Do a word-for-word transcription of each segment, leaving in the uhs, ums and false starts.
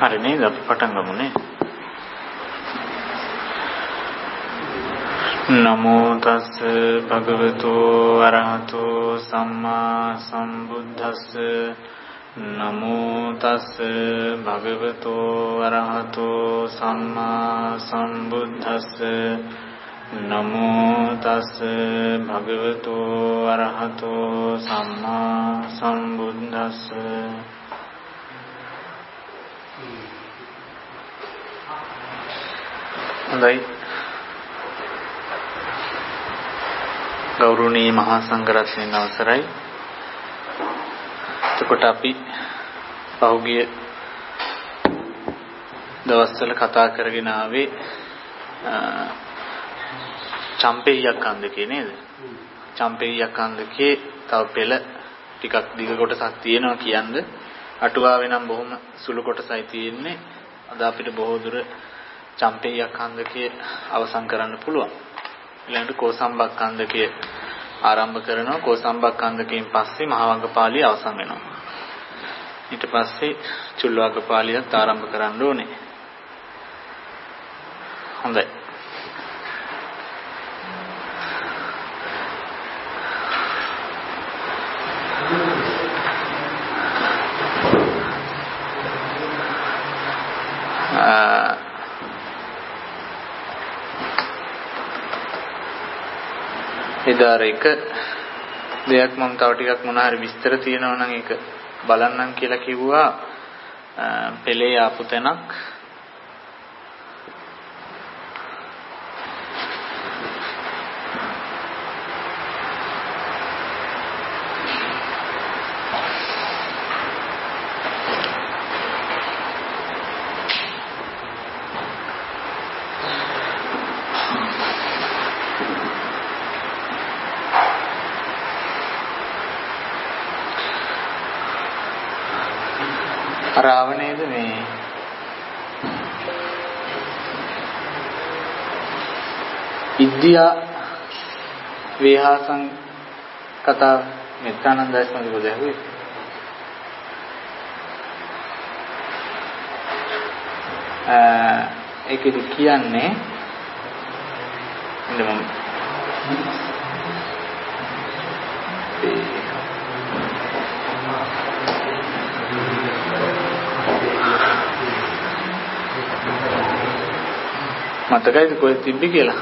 හරි නේද? අපි පටන් ගමුනේ. නමෝ තස් භගවතු අරහතෝ සම්මා සම්බුද්දස්ස. නමෝ තස් භගවතු අරහතෝ සම්මා සම්බුද්දස්ස. නමෝ තස් භගවතු අරහතෝ සම්මා සම්බුද්දස්ස. හොඳයි. ගෞරවනීය මහා සංඝරත්නයන් අවසරයි. එතකොට අපි පහුගිය දවස්වල කතා කරගෙන ආවේ චම්පේය්‍යකන්දකේ නේද? චම්පේය්‍යකන්දකේ තව පෙළ ටිකක් දිග කොටසක් තියෙනවා කියන්නේ. අටුවාවේ නම් බොහොම සුළු කොටසයි තියෙන්නේ. අද අපිට බොහෝ දුර චම්පේය්‍යකන්දකේ අවසන් කරන්න පුළුවන්. ඊළඟට කෝසම්බක්කන්දකේ ආරම්භ කරනවා. කෝසම්බක්කන්දකයෙන් පස්සේ මහවග්ගපාළිය අවසන් වෙනවා. ඊට පස්සේ චුල්ලවග්ගපාළියත් ආරම්භ කරන්න ඕනේ. හොඳයි. එදාර එක දෙයක් මම තව ටිකක් මොන හරි විස්තර තියෙනවා නම් ඒක බලන්නම් කියලා කිව්වා. පෙළේ ආපු තැනක් රාවණේද මේ ඉද්ධියා වේහාසං කතාව මෙත්තානන්දයස් මගින් දැහුවේ. ඒකෙදි කියන්නේ ඉන්න මම මතකයිද කොහෙද තිබ්බේ කියලා?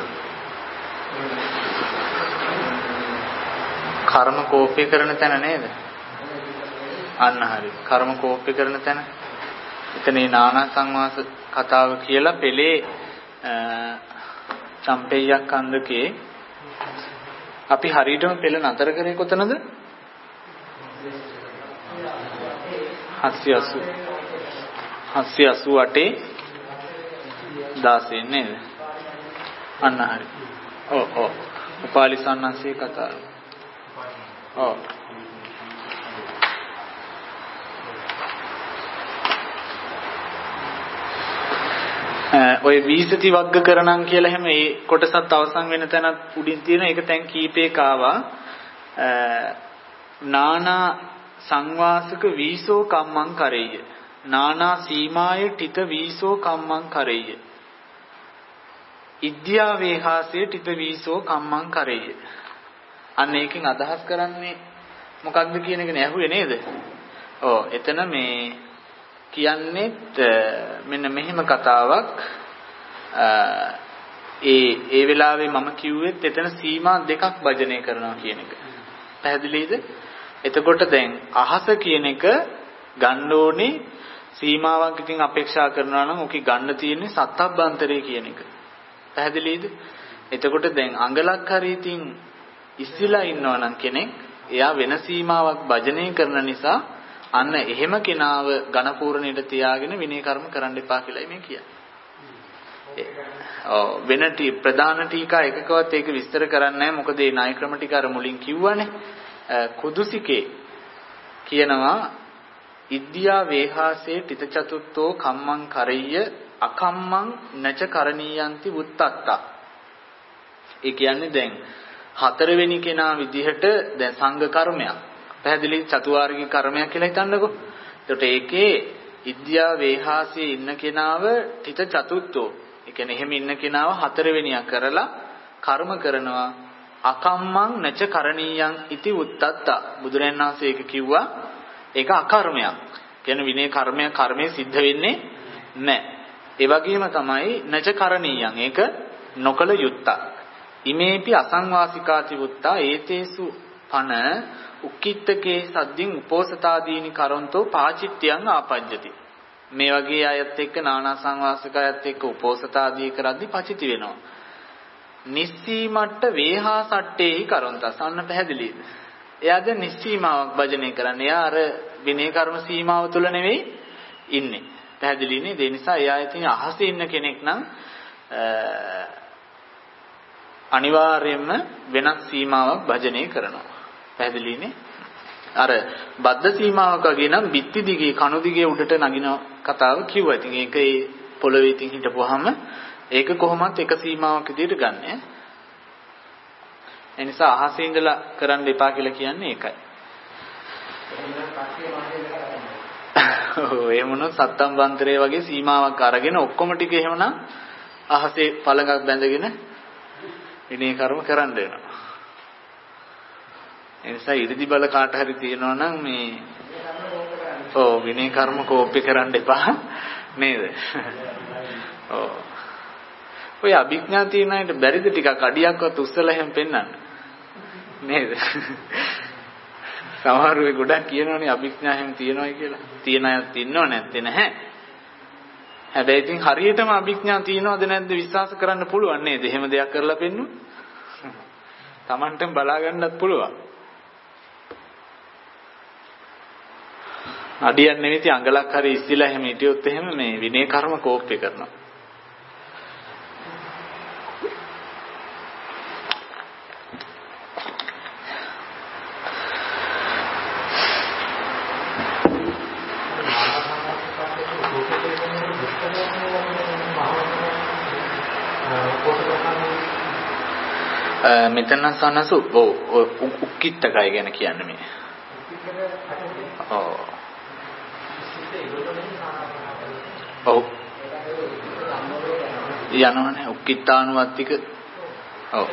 කර්ම කෝපය කරන තැන නේද? අන්න හරි. කර්ම කෝපය කරන තැන. එතන මේ නානා සංවාස කතාව කියලා පෙළේ චම්පේය්‍යකන්දකේ අපි හරියටම පෙළ නතර කරේ කොතනද? හත්සිය අසූඅටේ දාසයෙන් නේද? අන්න හරි. ඔව් ඔව්. උපාලි සන්නන්සේ කතාව. ඔව්. ඔය විසති වග්ග කරණම් කියලා හැම ඒ කොටසත් අවසන් වෙන තැනත් උඩින් තියෙන එක තැන් කීපයක ආවා. නානා සංවාසක වීසෝ කම්මං කරෙය්‍ය. නානා සීමාය ඨිත වීසෝ කම්මං කරෙය්‍ය. ඉද්ධියා වේහාසයේ ඨිත වීසෝ කම්මං කරෙය්‍ය. අන්න ඒකෙන් අදහස් කරන්නේ මොකක්ද කියන එක නෑහුවේ නේද? ඔව්. එතන මේ කියන්නේ මෙන්න මෙහෙම කතාවක්. ඒ ඒ වෙලාවේ මම කිව්වෙත් එතන සීමා දෙකක් භජනය කරනවා කියන එක. පැහැදිලිද? එතකොට දැන් අහස කියන එක ගන්න ඕනේ සීමාවක් ඉතින් අපේක්ෂා කරනවා නම් ඔකේ ගන්න තියෙන්නේ සත්තබ්බන්තරේ කියන එක. පැහැදිලිද? එතකොට දැන් අඟලක් හරි ඉතින් ඉස්සිලා ඉන්නවා නම් කෙනෙක් එයා වෙන සීමාවක් භජනය කරන නිසා අන්න එහෙම කෙනාව ඝන පූර්ණයට තියාගෙන විනය කර්ම කරන්න එපා කියලායි මේ කියන්නේ. ඔව් වෙන ටී ප්‍රධාන ටීකා එකකවත් ඒක විස්තර කරන්නේ නැහැ. මොකද මේ ණය ක්‍රම ටික අර මුලින් කිව්වනේ. කුදුසිකේ කියනවා ඉද්ධියා වේහාසේ ඨිත චතුත්තෝ කම්මං කරෙය්‍ය අකම්මං නච කරණීයන්ති වුත්තත්තා. ඒ කියන්නේ දැන් හතරවෙනි කෙනා විදිහට දැන් සංඝ කර්මයක් පැහැදිලි චතුවාර්ගික කර්මයක් කියලා හිතන්නකෝ. එතකොට ඒකේ ඉන්දියා වේහාසයේ ඉන්න කෙනාව තිත චතුත්ථෝ. ඒ කියන්නේ එහෙම ඉන්න කෙනාව හතරවෙනියක් කරලා කර්ම කරනවා. අකම්මං නච කරණීයං ඉති උත්තත්තා. බුදුරජාණන් වහන්සේ ඒක කිව්වා. ඒක අකර්මයක්. කියන්නේ විනය කර්මය කර්මයේ සිද්ධ වෙන්නේ නැහැ. ඒ වගේම තමයි නච කරණීයං. ඒක නොකල යුත්තක්. ඉමේපි අසංවාසිකාති වුත්තා ඒතේසු පන උක්කිට්ඨකේ සද්දින් උපෝසතාදීනි කරොන්තෝ පාචිත්‍යං ආපජ්ජති. මේ වගේ අයත් එක්ක නානා සංවාසකයත් එක්ක උපෝසතාදී කරද්දි පචිති වෙනවා. නිස්සීමට්ට වේහා සට්ටේහි කරොන්තස්. අන්න පැහැදිලිද? එයාද නිස්සීමාවක් භජනය කරන්නේ. එයා අර විනය කර්ම සීමාව තුල නෙවෙයි ඉන්නේ. පැහැදිලි නේද? ඒ නිසා එයා ඉතින් අහසේ ඉන්න කෙනෙක් නම් අනිවාර්යයෙන්ම වෙනත් සීමාවක් භජනය කරනවා. පැහැදිලිනේ? අර බද්ධ සීමාවක වගේ නම් බිත්ති දිගේ කණු දිගේ උඩට නගින කතාව කිව්වා. ඉතින් ඒක ඒ පොළවේ ඉතින් හිටපුවාම ඒක කොහොමත් එක සීමාවක් විදිහට ගන්න. ඒ නිසා අහසේ ඉඳලා කරන්න එපා කියලා කියන්නේ ඒකයි. ඔව් එහෙම වුණොත් සත්තම් බන්තරේ වගේ සීමාවක් අරගෙන ඔක්කොම ටික එහෙමනම් අහසේ පළඟක් බැඳගෙන විනය කර්ම කරන්න වෙනවා. ඒ නිසා ඉරිදි බල කාට හරි තියෙනවා නම් මේ ඔව් විනය කර්ම කෝප්පි කරන්න එපා නේද? ඔව්. ඔය අභිඥා තියෙන අයට බැරිද ටිකක් අඩියක්වත් උස්සලා එහෙම පෙන්නන්න? නේද? සමහර වෙයි ගොඩක් කියනවනේ අභිඥා එහෙම තියනවායි කියලා. තියෙන අයත් ඉන්නව නැත්තේ නැහැ. හැබැයි ඉතින් හරියටම අභිඥා තියනවද නැද්ද විශ්වාස කරන්න පුළුවන් නේද? එහෙම දෙයක් කරලා පෙන්නු. Tamanටම බලා ගන්නත් පුළුවන්. අඩියක් නෙවෙයි අඟලක් හරි ඉස්සිලා එහෙම හිටියොත් එහෙම මේ විනය කර්ම කෝප්පේ කරනවා. මෙතන සනසු ඔව් උක්කිට්ඨකය ගැන කියන්නේ මේ. ඔව්. ඔව්. යනවනේ උක්කිට්ඨානුවත්තික. ඔව්.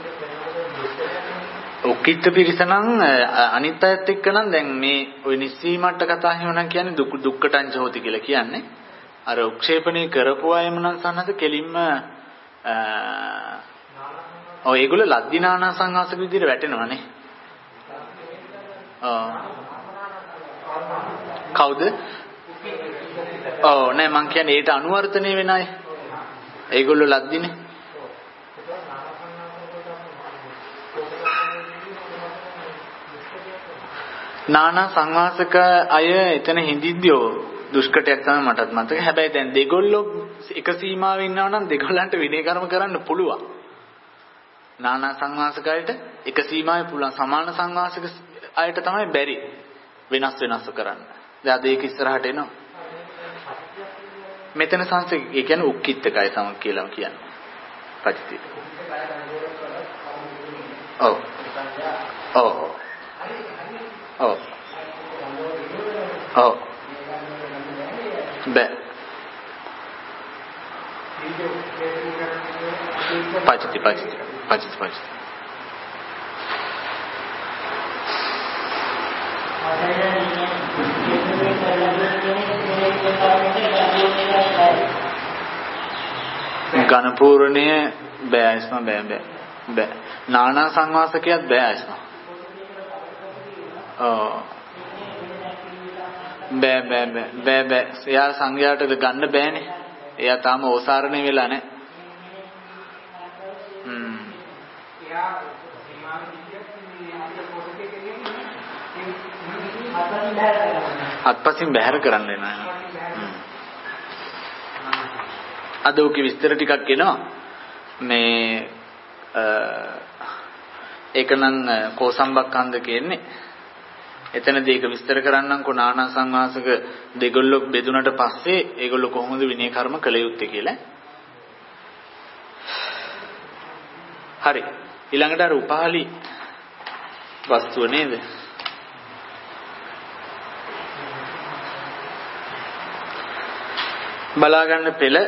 උක්කිට්ඨ පිරිස නම් අනිත් අයත් එක්ක නම් දැන් මේ ওই නිස්සීමට්ට කතා එහෙමනම් කියන්නේ දුක් දුක්කටං හොති කියලා කියන්නේ. අර උක්ෂේපණය කරපු අයම නම් සනස කෙලින්ම ඔව් ඒගොල්ලෝ ලද්දිනානා සංඝාසක විදිහට වැටෙනවානේ. ඔව්. කවුද? ඔව් නෑ මං කියන්නේ ඒට අනුවර්තනය වෙන අය. ඒගොල්ලෝ ලද්දිනේ. නානා සංවාසක අය එතන හිඳිද්දියෝ දුෂ්කටයක් තමයි මටත් මතක. හැබැයි දැන් දෙගොල්ලෝ එක සීමාවෙ ඉන්නවා නම් දෙගොල්ලන්ට විනය කර්ම කරන්න පුළුවන්. නානා සංවාසකයට එක සීමාවේ පුළුවන්. සමාන සංවාසක අයට තමයි බැරි වෙනස් වෙනස් කරන්න. දැන් අද ඒක ඉස්සරහට එනවා. මෙතන සංස්කෘතික ඒ කියන්නේ උක්කිට්ඨකය සම කියලා කියන්නේ. පරිත්‍ති. ඔව්. ඔව්. ඔව්. ඔව්. බෑ. පරිත්‍ති පරිත්‍ති. පරිත්‍ති පරිත්‍ති. ගණපූර්ණය බෑ ඉස්ම බෑ බෑ බෑ නානා සංවාසකයක් බෑ ඉස්ම ඔව් බෑ බෑ බෑ බෑ බෑ එයා සංඝයාට ගන්න බෑනේ එයා තාම ඕසාරණේ වෙලා නැහැ හ්ම් එයා අත්පසින් බැහැර කරන්න වෙනවා අද ඔකේ විස්තර ටිකක් එනවා මේ ඒක නම් කෝසම්බක්ඛන්ද කියන්නේ එතනදී ඒක විස්තර කරන්නම්කෝ නානා සංවාසක දෙගොල්ලෝ බෙදුනට පස්සේ ඒගොල්ලෝ කොහොමද විනය කර්ම කළ යුත්තේ කියලා හරි ඊළඟට අර උපාලි වස්තුව නේද බලා ගන්න පෙළ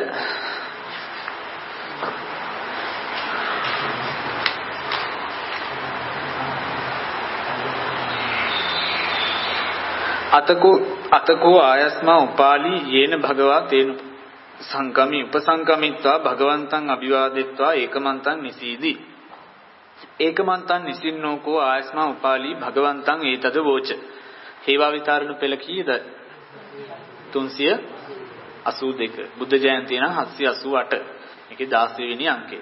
අතකෝ අතකෝ ආයස්මා උපාලි යේන භගවා තේන සංගමි උපසංගමිත්වා භගවන්තං අභිවාදෙත්වා ඒකමන්තං නිසීදි ඒකමන්තං නිසින්නෝකෝ ආයස්මා උපාලි භගවන්තං ඒතද වෝච හේවා විතරණ පෙළ කීයද තුන්සිය අසූ දෙක බුද්ධ ජයන්තිය නම් හත්සිය අසූ අට මේකේ දාසය වෙනි අංකය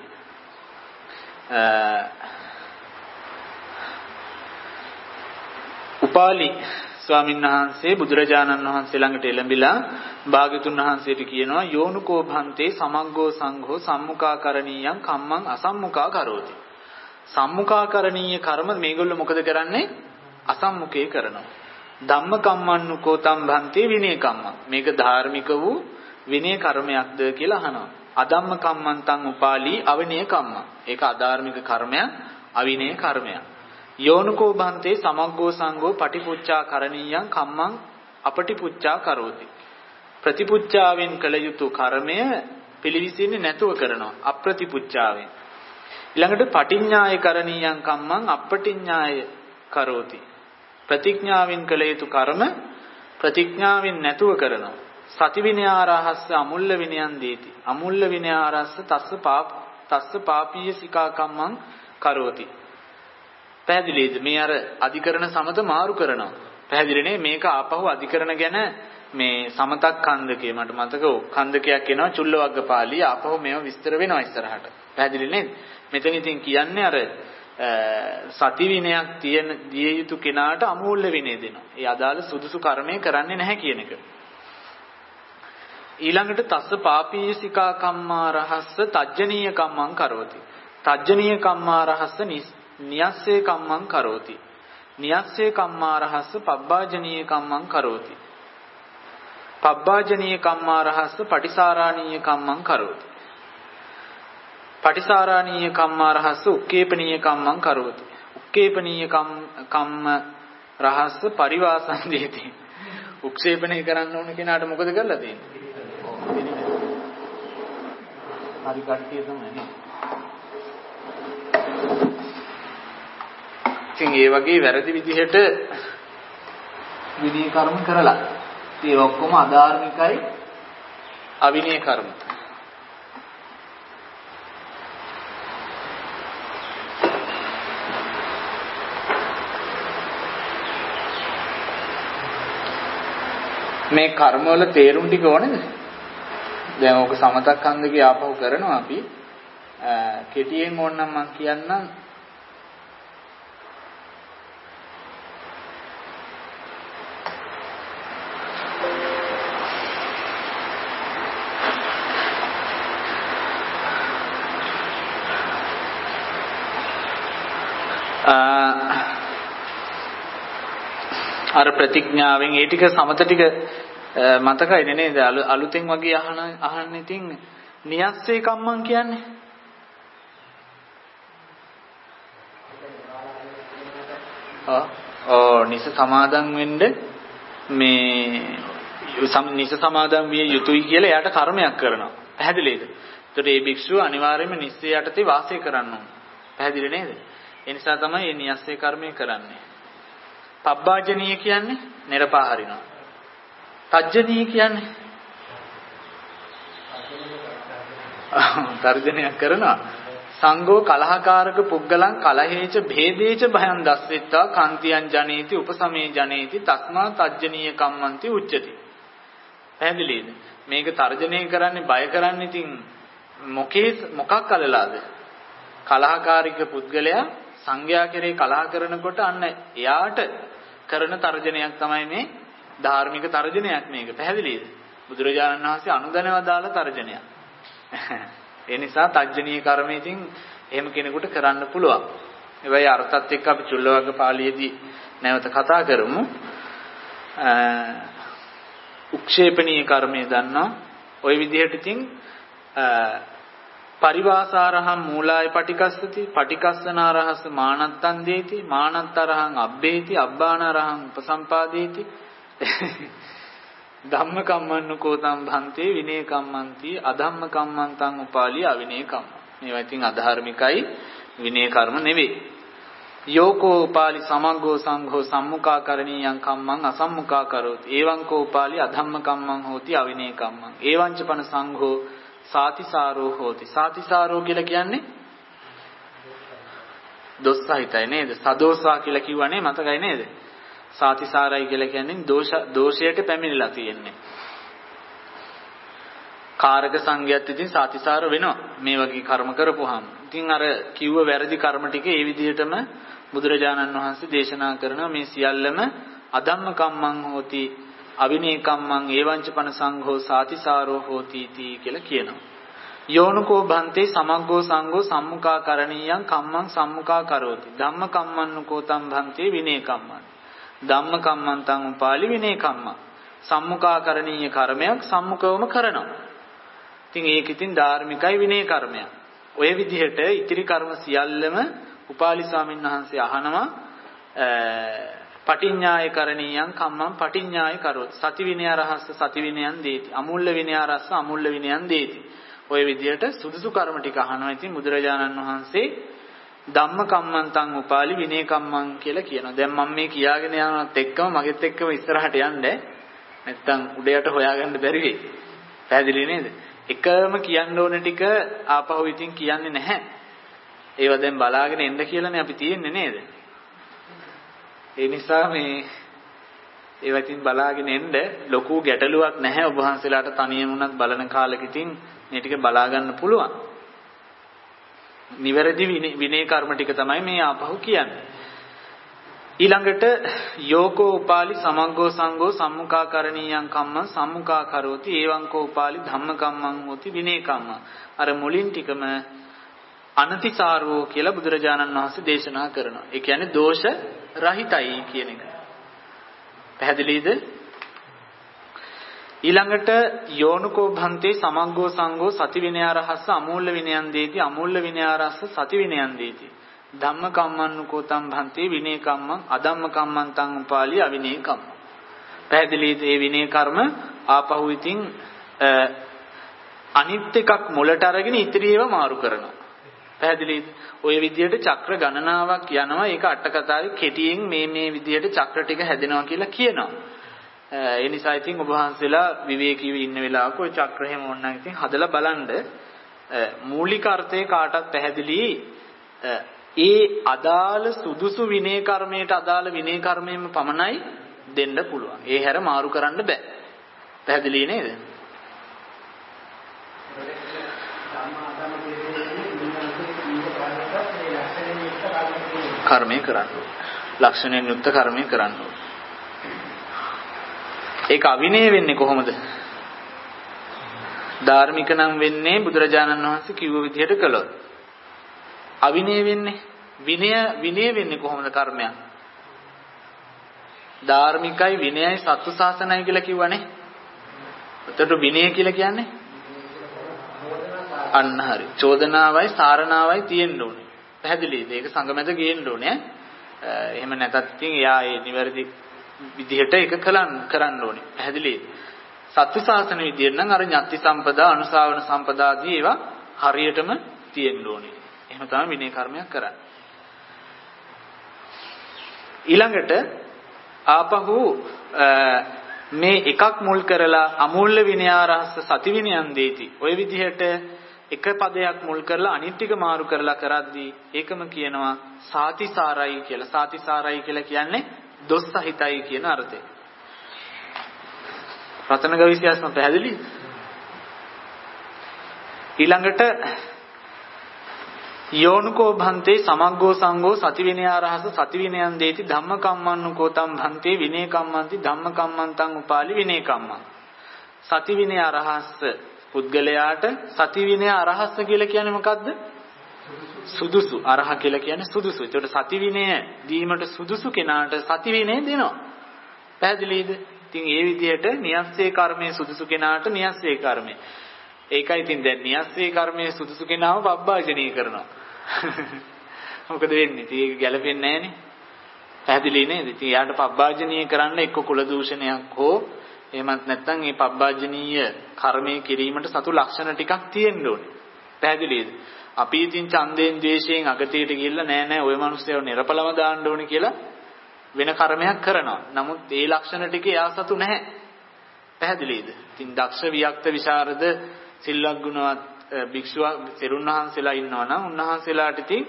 උපාලි ස්වාමීන් වහන්සේ බුදුරජාණන් වහන්සේ ළඟට එළඹිලා භාග්‍යතුන් වහන්සේට කියනවා යෝනුකෝ භන්තේ සමග්ගෝ සංඝෝ සම්මුඛාකරණීයං කම්මං අසම්මුඛා කරෝති සම්මුඛාකරණීය කර්ම මේගොල්ලෝ මොකද කරන්නේ අසම්මුඛේ කරනවා ධම්ම කම්මන්නුකෝ තම් භන්තේ විනය කම්මං මේක ධාර්මික වූ විනය කර්මයක්ද කියලා අහනවා අධම්ම කම්මන්තං උපාලි අවිනය කම්මං ඒක අධාර්මික කර්මයක් අවිනය කර්මයක් යෝනුකෝ භන්තේ සමග්ගෝ සංඝෝ පටිපුච්චා කරණීයං කම්මං අපටිපුච්චා කරෝති ප්‍රතිපුච්චාවෙන් කළ යුතු කර්මය පිළිවිසින්නේ නැතුව කරනවා අප්‍රතිපුච්චාවෙන් ඊළඟට පටිඤ්ඤාය කරණීයං කම්මං අපටිඤ්ඤාය කරෝති ප්‍රතිඥාවෙන් කළ යුතු කර්ම ප්‍රතිඥාවෙන් නැතුව කරනවා සති විනයාරහස්ස අමුල්ල විනයන් දීති අමුල්ල විනයාරහස්ස තස්ස පාප තස්ස පාපීය සිකා කම්මං කරෝති පැහැදිලිද මේ අර අධිකරණ සමත මාරු කරනවා පැහැදිලිනේ මේක ආපහු අධිකරණ ගැන මේ සමතක් ඛණ්ඩකේ මට මතක ඕ ඛණ්ඩකයක් එනවා චුල්ලවග්ගපාළි ආපහු මේව විස්තර වෙනවා ඉස්සරහට පැහැදිලි නේද මෙතන ඉතින් කියන්නේ අර සති විනයක් තියෙන දිය යුතු කෙනාට අමූල්‍ය විනය දෙනවා ඒ අදාළ සුදුසු කර්මය කරන්නේ නැහැ කියන එක ඊළඟට තස්ස පාපීසිකා කම්මා රහස්ස තජ්ජනීය කම්මං කරෝති තජ්ජනීය කම්මා රහස්ස නියස්සේ කම්මං කරෝති නියස්සේ කම්මා රහස්ස පබ්බාජනීය කම්මං කරෝති පබ්බාජනීය කම්මා රහස්ස පටිසාරාණීය කම්මං කරෝති පටිසාරාණීය කම්මා රහස්ස උක්කේපනීය කම්මං කරෝති උක්කේපනීය කම්ම රහස්ස පරිවාසං දීති උක්ෂේපණය කරන්න ඕන කෙනාට මොකද කරලා තියෙන්නේ හරි කට්ටිය තමයි නේ ඉතින් ඒ වගේ වැරදි විදිහට විනය කර්ම කරලා ඒ ඔක්කොම අධාර්මිකයි අවිනය කර්ම මේ කර්ම වල තේරුම් ටික ඕනේද දැන් ඕක සමතක් ඛණ්ඩකේ ආපහු කරනවා අපි කෙටියෙන් ඕනනම් මම කියන්නම් අර ප්‍රතිඥාවෙන් ඒ ටික සමත ටික මතකයිනේ නේද අලුතෙන් වගේ අහන අහන්න ඉතින් නියස්සේ කම්මං කියන්නේ ආ ඕ නිස සමාදන් වෙන්න මේ නිස සමාදන් විය යුතුයි කියලා එයාට කර්මයක් කරනවා පැහැදිලිද එතකොට මේ භික්ෂුව අනිවාර්යයෙන්ම නිස්සේ යටතේ වාසය කරන්න ඕන පැහැදිලි නේද ඒ නිසා තමයි මේ නියස්සේ කර්මය කරන්නේ පබ්බාජනීය කියන්නේ නිරපා හරිනවා. තජ්ජනීය කියන්නේ තර්ජනයක් කරනවා. සංඝෝ කලහකාරක පුද්ගලං කලහේච භේදේච භයං දස්සෙත්තා කාන්තියං ජනේති උපසමේ ජනේති තස්මා තජ්ජනීය කම්මන්ති උච්චති. පැහැදිලිද? මේක තර්ජනය කරන්නේ බය කරන්නේ ඉතින් මොකේ මොකක් අල්ලලාද? කලහකාරික පුද්ගලයා සංඝයා කෙරේ කලහ කරනකොට අන්න එයාට කරන තර්ජනයක් තමයි මේ ධාර්මික තර්ජනයක් මේක පැහැදිලිද බුදුරජාණන් වහන්සේ අනුදැනව දාලා තර්ජනයක් ඒ නිසා තජ්ජනීය කර්මය ඉතින් එහෙම කෙනෙකුට කරන්න පුළුවන් ඒ වගේ අර්ථත් එක්ක අපි චුල්ලවග්ග පාළියේදී නැවත කතා කරමු උක්ෂේපණීය කර්මය දන්නවා ওই විදිහට ඉතින් පරිවාසාරහං මූලාය පටිකස්සති පටිකස්සනාරහස මානත්තං දේති මානත්තරහං අබ්බේති අබ්බානාරහං උපසම්පාදේති ධම්ම කම්මන්නුකෝතම් භන්තේ විනය කම්මන්ති අධම්ම කම්මන්තං උපාලි අවිනය කම්ම. මේවා ඉතින් අධාර්මිකයි විනය කර්ම නෙවෙයි. යෝකෝ උපාලි සමග්ගෝ සංඝෝ සම්මුඛා කරණීයං කම්මං අසම්මුඛා කරෝති. එවං කෝ උපාලි අධම්ම කම්මං හෝති අවිනය කම්මං. එවංච පන සංඝෝ සාතිසාරෝ හෝති. සාතිසාරෝ කියලා කියන්නේ දොස් සහිතයි නේද? සදෝසා කියලා කිව්වනේ මතකයි නේද? සාතිසාරයි කියලා කියන්නේ දෝෂ දෝෂයට පැමිණිලා තියෙන්නේ. කාරක සංඝයාත් ඉතින් සාතිසාර වෙනවා මේ වගේ කර්ම කරපුවාම. ඉතින් අර කිව්ව වැරදි කර්ම ටික ඒ විදිහටම බුදුරජාණන් වහන්සේ දේශනා කරනවා මේ සියල්ලම අධම්ම කම්මං හෝති අවිනය කම්මං ඒවංච පන සංඝෝ සාතිසාරෝ හෝති තී කියලා කියනවා. යෝනුකෝ භන්තේ සමග්ගෝ සංඝෝ සම්මුඛා කරණීයං කම්මං සම්මුඛා කරෝති. ධම්ම කම්මන්නුකෝතම් භන්තේ විනය කම්මං. ධම්ම කම්මන්තං උපාලි විනය කම්මං. සම්මුඛා කරණීය කර්මයක් සම්මුඛවම කරනවා. ඉතින් ඒක ඉතින් ධාර්මිකයි විනය කර්මයක්. ඔය විදිහට ඉතිරි කර්ම සියල්ලම උපාලි ස්වාමීන් වහන්සේ අහනවා පටිඤ්ඤාය කරණීයං කම්මං පටිඤ්ඤාය කරොත්. සති විනය රහස්ස සති විනයන් දේති. අමූල්‍ය විනය රහස්ස අමූල්‍ය විනයන් දේති. ඔය විදිහට සුදුසු කර්ම ටික අහනවා. ඉතින් බුදුරජාණන් වහන්සේ ධම්ම කම්මන්තං උපාලි විනය කම්මං කියලා කියනවා. දැන් මම මේ කියාගෙන යනවත් එක්කම මගෙත් එක්කම ඉස්සරහට යන්න. නැත්තම් උඩයට හොයාගන්න බැරි වෙයි. පැහැදිලි නේද? එකම කියන්න ඕන ටික ආපහු ඉතින් කියන්නේ නැහැ. ඒවා දැන් බලාගෙන එන්න කියලානේ අපි තියෙන්නේ නේද? ඒ නිසා මේ ඒවා ඉතින් බලාගෙන එන්න ලොකු ගැටලුවක් නැහැ. ඔබ වහන්සේලාට තනියම උනත් බලන කාලෙක ඉතින් මේ ටික බලා ගන්න පුළුවන්. නිවැරදි විනය කර්ම ටික තමයි මේ ආපහු කියන්නේ. ඊළඟට යෝකෝ උපාලි සමග්ගෝ සංඝෝ සම්මුඛා කරණීයං කම්මං සම්මුඛා කරෝති. එවං කෝ උපාලි ධම්ම කම්මං හෝති විනය කම්මං. අර මුලින් ටිකම අනතිසාරෝ කියලා බුදුරජාණන් වහන්සේ දේශනා කරනවා. ඒ කියන්නේ දෝෂ රහිතයි කියන එක. පැහැදිලිද? ඊළඟට යෝනුකෝ භන්තේ සමග්ගෝ සංඝෝ සති විනයාරහස්ස අමූල්‍ය විනයන් දේති අමූල්‍ය විනයාරහස්ස සති විනයන් දේති. ධම්ම කම්මන්නුකෝතම් භන්තේ විනය කම්මං අධම්ම කම්මන්තං උපාලි අවිනය කම්ම. පැහැදිලිද? මේ විනය කර්ම ආපහු ඉතින් අනිත් එකක් මුලට අරගෙන ඉතිරි ඒවා මාරු කරනවා. පැහැදිලිද? ඔය විදිහට චක්‍ර ගණනාවක් යනවා. ඒක අට කතාවේ කෙටියෙන් මේ මේ විදිහට චක්‍ර ටික හැදෙනවා කියලා කියනවා. ඒ නිසා ඉතින් ඔබ වහන්සේලා විවේකීව ඉන්න වෙලාවක ඔය චක්‍ර හැම ඕනනම් ඉතින් හදලා බලන්න. මූලික අර්ථය කාටත් පැහැදිලි. ඒ අදාළ සුදුසු විනය කර්මයට අදාළ විනය කර්මයෙන්ම පමණයි දෙන්න පුළුවන්. ඒ හැර මාරු කරන්න බෑ. පැහැදිලි නේද? කර්මය කරන්න ඕන. ලක්ෂණයෙන් යුක්ත කර්මය කරන්න ඕන. ඒක අවිනය වෙන්නේ කොහොමද? ධාර්මික නම් වෙන්නේ බුදුරජාණන් වහන්සේ කිව්ව විදිහට කළොත්. අවිනය වෙන්නේ විනය විනය වෙන්නේ කොහොමද කර්මයක්? ධාර්මිකයි විනයයි සත්තු ශාසනයි කියලා කිව්වනේ. එතකොට විනය කියලා කියන්නේ අන්න හරි. චෝදනාවයි සාරණාවයි තියෙන්න ඕනේ. පැහැදිලිද? ඒක සංගමෙද ගේන්න ඕනේ. එහෙම නැතත් ඉතින් එයා ඒ නිවැරදි විදිහට ඒක කලන් කරන්න ඕනේ. පැහැදිලිද? සත්තු ශාසන විදියට නම් අර ඥාති සම්පදා, අනුසාවන සම්පදා ආදී ඒවා හරියටම තියෙන්න ඕනේ. එහෙම තමයි විනය කර්මයක් කරන්නේ. ඊළඟට ආපහු මේ එකක් මුල් කරලා අමූල්‍ය විනයාරහස්ස සති විනයන් දේති. ওই විදිහට එක පදයක් මුල් කරලා අනිත් ටික මාරු කරලා කරද්දී ඒකම කියනවා සාතිසාරයි කියලා. සාතිසාරයි කියලා කියන්නේ දොස් සහිතයි කියන අර්ථය. රතන ගවිසියස්ම පැහැදිලි. ඊළඟට යෝනුකෝ භන්තේ සමග්ගෝ සංඝෝ සති විනයාරහස සති විනයන් දේති ධම්ම කම්මන්නුකෝතම් භන්තේ විනය කම්මන්ති ධම්ම කම්මන්තං උපාලි විනය කම්මං. සති විනයාරහස පුද්ගලයාට සති විනයාරහස කියලා කියන්නේ මොකද්ද? සුදුසු. අරහ කියලා කියන්නේ සුදුසු. ඒකට සති විනය දීමට සුදුසු කෙනාට සති විනය දෙනවා. පැහැදිලිද? ඉතින් ඒ විදිහට නියස්සේ කර්මයේ සුදුසු කෙනාට නියස්සේ කර්මය. ඒකයි ඉතින් දැන් නියස්සේ කර්මයේ සුදුසු කෙනාව පබ්බාජනීය කරනවා. මොකද වෙන්නේ? ඉතින් ඒක ගැලපෙන්නේ නැහනේ. පැහැදිලි නේද? ඉතින් යාට පබ්බාජනීය කරන්න එක්ක කුල දූෂණයක් හෝ එහෙමත් නැත්නම් මේ පබ්බාජනීය කර්මයේ කිරීමට සතු ලක්ෂණ ටිකක් තියෙන්න ඕනේ. පැහැදිලිද? අපි ඉතින් ඡන්දයෙන් ද්වේෂයෙන් අගතියට ගිහිල්ලා නෑ නෑ ওই මිනිස්සුව නිරපලව දාන්න ඕනේ කියලා වෙන කර්මයක් කරනවා. නමුත් ඒ ලක්ෂණ ටික එයා සතු නැහැ. පැහැදිලිද? ඉතින් දක්ෂ වික්ත විශාරද සිල්වත් ගුණවත් භික්ෂුව තෙරුණහන්සලා ඉන්නවා නම් උන්වහන්සේලාට ඉතින්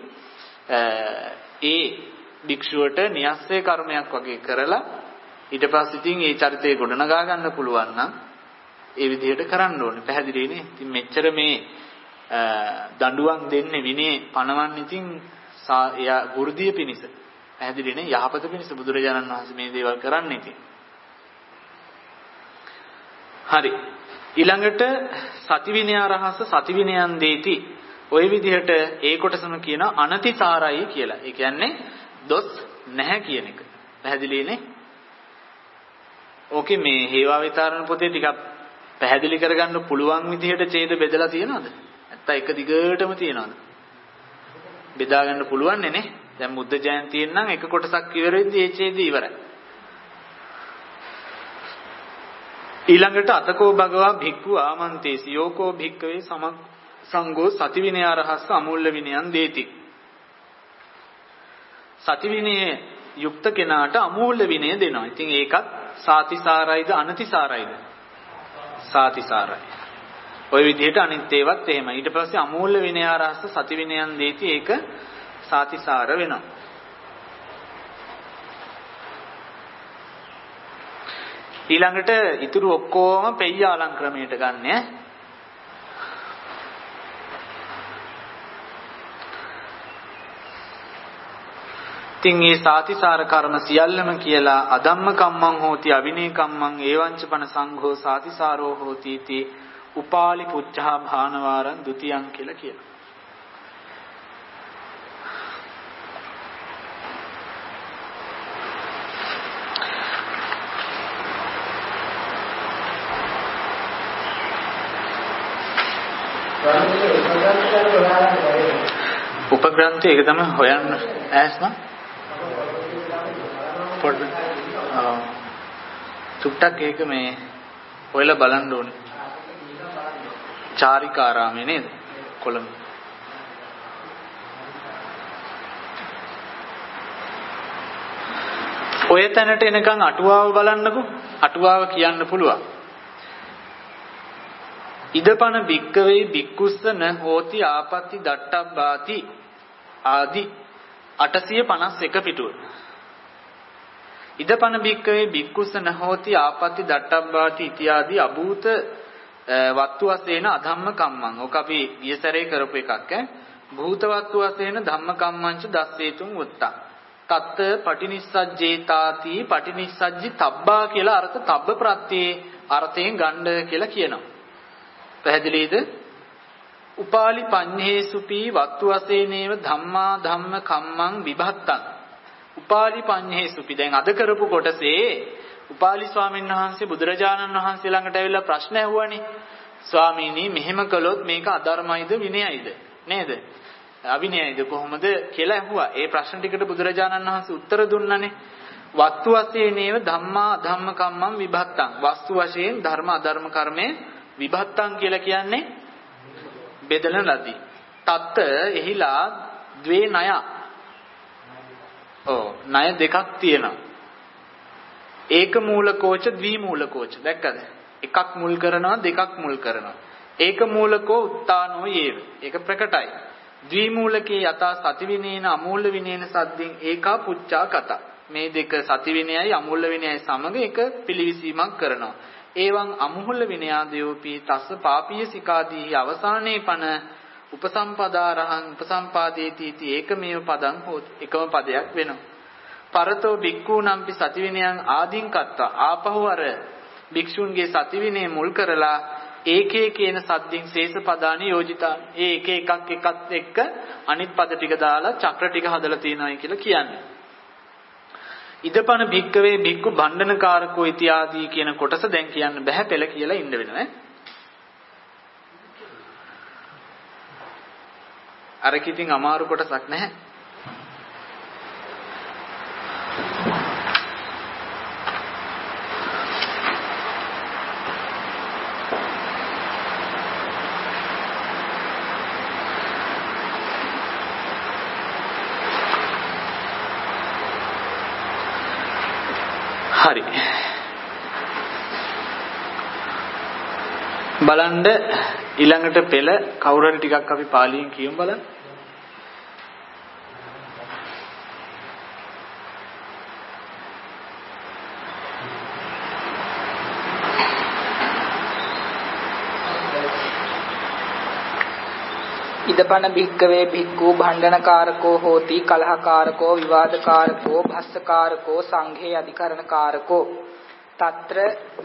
ඒ භික්ෂුවට න්‍යස්සේ කර්මයක් වගේ කරලා ඊට පස්සේ ඉතින් ඒ චරිතය ගොඩනගා ගන්න පුළුවන් නම් ඒ විදිහට කරන්න ඕනේ. පැහැදිලිනේ? ඉතින් මෙච්චර මේ දඬුවම් දෙන්නේ විනේ පණවන්නේ ඉතින් එයා වෘද්ධිය පිණිස. පැහැදිලිනේ? යහපත පිණිස බුදුරජාණන් වහන්සේ මේ දේවල් කරන්නේ ඉතින්. හරි. ඊළඟට සති විනය රහස සති විනයන් දේති. ওই විදිහට ඒ කොටසම කියන අනතිසාරයි කියලා. ඒ කියන්නේ දොස් නැහැ කියන එක. පැහැදිලිනේ? ඕකේ මේ හේවා විතරණ පොතේ ටිකක් පැහැදිලි කරගන්න පුළුවන් විදිහට ඡේද බෙදලා තියනවද? නැත්නම් එක දිගටම තියනවද? බෙදා ගන්න පුළුවන් නේ. දැන් බුද්ධ ජයන්තියෙන් නම් එක කොටසක් ඉවර වෙද්දී ඒ ඡේදය ඉවරයි. ඊළඟට අතකෝ භගවා භික්ඛු ආමන්තේසි යෝකෝ භික්ඛවේ සමක් සංඝෝ සති විනය රහස්ස අමූල්‍ය විනයන් දේති. සති විනයේ යුක්ත කෙනාට අමූල්‍ය විනය දෙනවා. ඉතින් ඒකත් සාතිසාරයිද අනතිසාරයිද? සාතිසාරයි. ওই විදිහට අනිත් ඒවත් එහෙම. ඊට පස්සේ අමූල්‍ය විනය රහස්ස සති විනයන් දේති ඒක සාතිසාර වෙනවා. ඊළඟට ඉතුරු ඔක්කොම පෙය්‍ය අලංක්‍රමයට ගන්න ඈ. ඉතින් මේ සාතිසාර කර්ම සියල්ලම කියලා අධම්ම කම්මං හෝති අවිනේ කම්මං ඒවංච පන සංඝෝ සාතිසාරෝ හෝති इति උපාලි පුච්ඡා භානවාරං ဒ ුතියං කියලා කියනවා. උපග්‍රන්ථය ඒක තමයි හොයන්න ඈස්ම පොඩ්ඩ ආ චුට්ටක් ඒක මේ හොයලා බලන්න ඕනේ. චාරිකාරාමේ නේද? කොළඹ. ඔය තැනට එනකන් අටුවාව බලන්නකෝ. අටුවාව කියන්න පුළුවන්. ඉදපන භික්කවේ භික්කුස්ස න හෝති ආපත්‍ති දට්ඨබ්බාති ආදි අටසිය පනස් එක පිටුව. ඉදපන භික්කවේ භික්කුස්ස න හෝති ආපත්‍ති දට්ඨබ්බාති ඉත්‍යාදි අභූත වත්තු වශයෙන් අධම්ම කම්මං. ඔක අපි ගියසරේ කරපු එකක් ඈ. භූත වත්තු වශයෙන් ධම්ම කම්මංච දස්සේතුන් උත්තා. තත්ත පටිනිස්සජ්ජේතාති පටිනිස්සජ්ජි තබ්බා කියලා අර්ථ තබ්බ ප්‍රත්‍යේ අර්ථයෙන් ගන්න කියලා කියනවා. පැහැදිලිද? උපාලි පඤ්ඤේසුපි වත්තු වශයෙන්ව ධම්මා ධම්ම කම්මං විභත්තං. උපාලි පඤ්ඤේසුපි දැන් අද කරපු කොටසේ උපාලි ස්වාමීන් වහන්සේ බුදුරජාණන් වහන්සේ ළඟට ඇවිල්ලා ප්‍රශ්න ඇහුවානේ. ස්වාමීනි මෙහෙම කළොත් මේක අධර්මයිද විනයයිද නේද? අවිනයයිද කොහොමද කියලා ඇහුවා. ඒ ප්‍රශ්න ටිකට බුදුරජාණන් වහන්සේ උත්තර දුන්නානේ. වත්තු වශයෙන්ව ධම්මා ධම්ම කම්මං විභත්තං. වස්තු වශයෙන් ධර්ම අධර්ම කර්මයේ විභත්තං කියලා කියන්නේ බෙදන ලදී. තත්ත එහිලා ද්වේ ණය. ඔව් ණය දෙකක් තියෙනවා. ඒක මූලකෝච ද්වි මූලකෝච. දැක්කද? එකක් මුල් කරනවා දෙකක් මුල් කරනවා. ඒක මූලකෝ උත්තානෝ යේව. ඒක ප්‍රකටයි. ද්වි මූලකේ යතා සති විනේන අමූල්‍ය විනේන සද්දෙන් ඒකා පුච්චා කත. මේ දෙක සති විනයයි අමූල්‍ය විනයයි සමග එක පිළිවිසීමක් කරනවා. එවං අමුහුල්ල විනයාදයෝපි තස්ස පාපීය සිකාදී අවසානයේ පන උපසම්පදාරහං උපසම්පාදේති इति ඒකමේව පදං හෝති. එකම පදයක් වෙනවා. පරතෝ භික්ඛූනම්පි සති විනයං ආදීන් කත්තා. ආපහු අර භික්ෂුන්ගේ සති විනය මුල් කරලා ඒකේ කියන සද්දින් ශේෂ පදානි යෝජිතා. ඒ එක එකක් එකත් එක්ක අනිත් පද ටික දාලා චක්‍ර ටික හදලා තියෙනවායි කියලා කියන්නේ. ඉදපන භික්කවේ භික්ඛු භණ්ඩනකාරකෝ ඉතිආදී කියන කොටස දැන් කියන්න බෑ පෙළ කියලා ඉන්න වෙනවා ඈ. අර කිතින් අමාරු කොටසක් නැහැ. හරි. බලන්න ඊළඟට පෙළ කවුරු හරි ටිකක් අපි පාලියෙන් කියමු බලන්න. ඉදපන භික්කවේ භික්ඛු භණ්ඩනකාරකෝ හෝති කලහකාරකෝ විවාදකාරකෝ භස්සකාරකෝ සංඝේ අධිකරණකාරකෝ తත්‍ර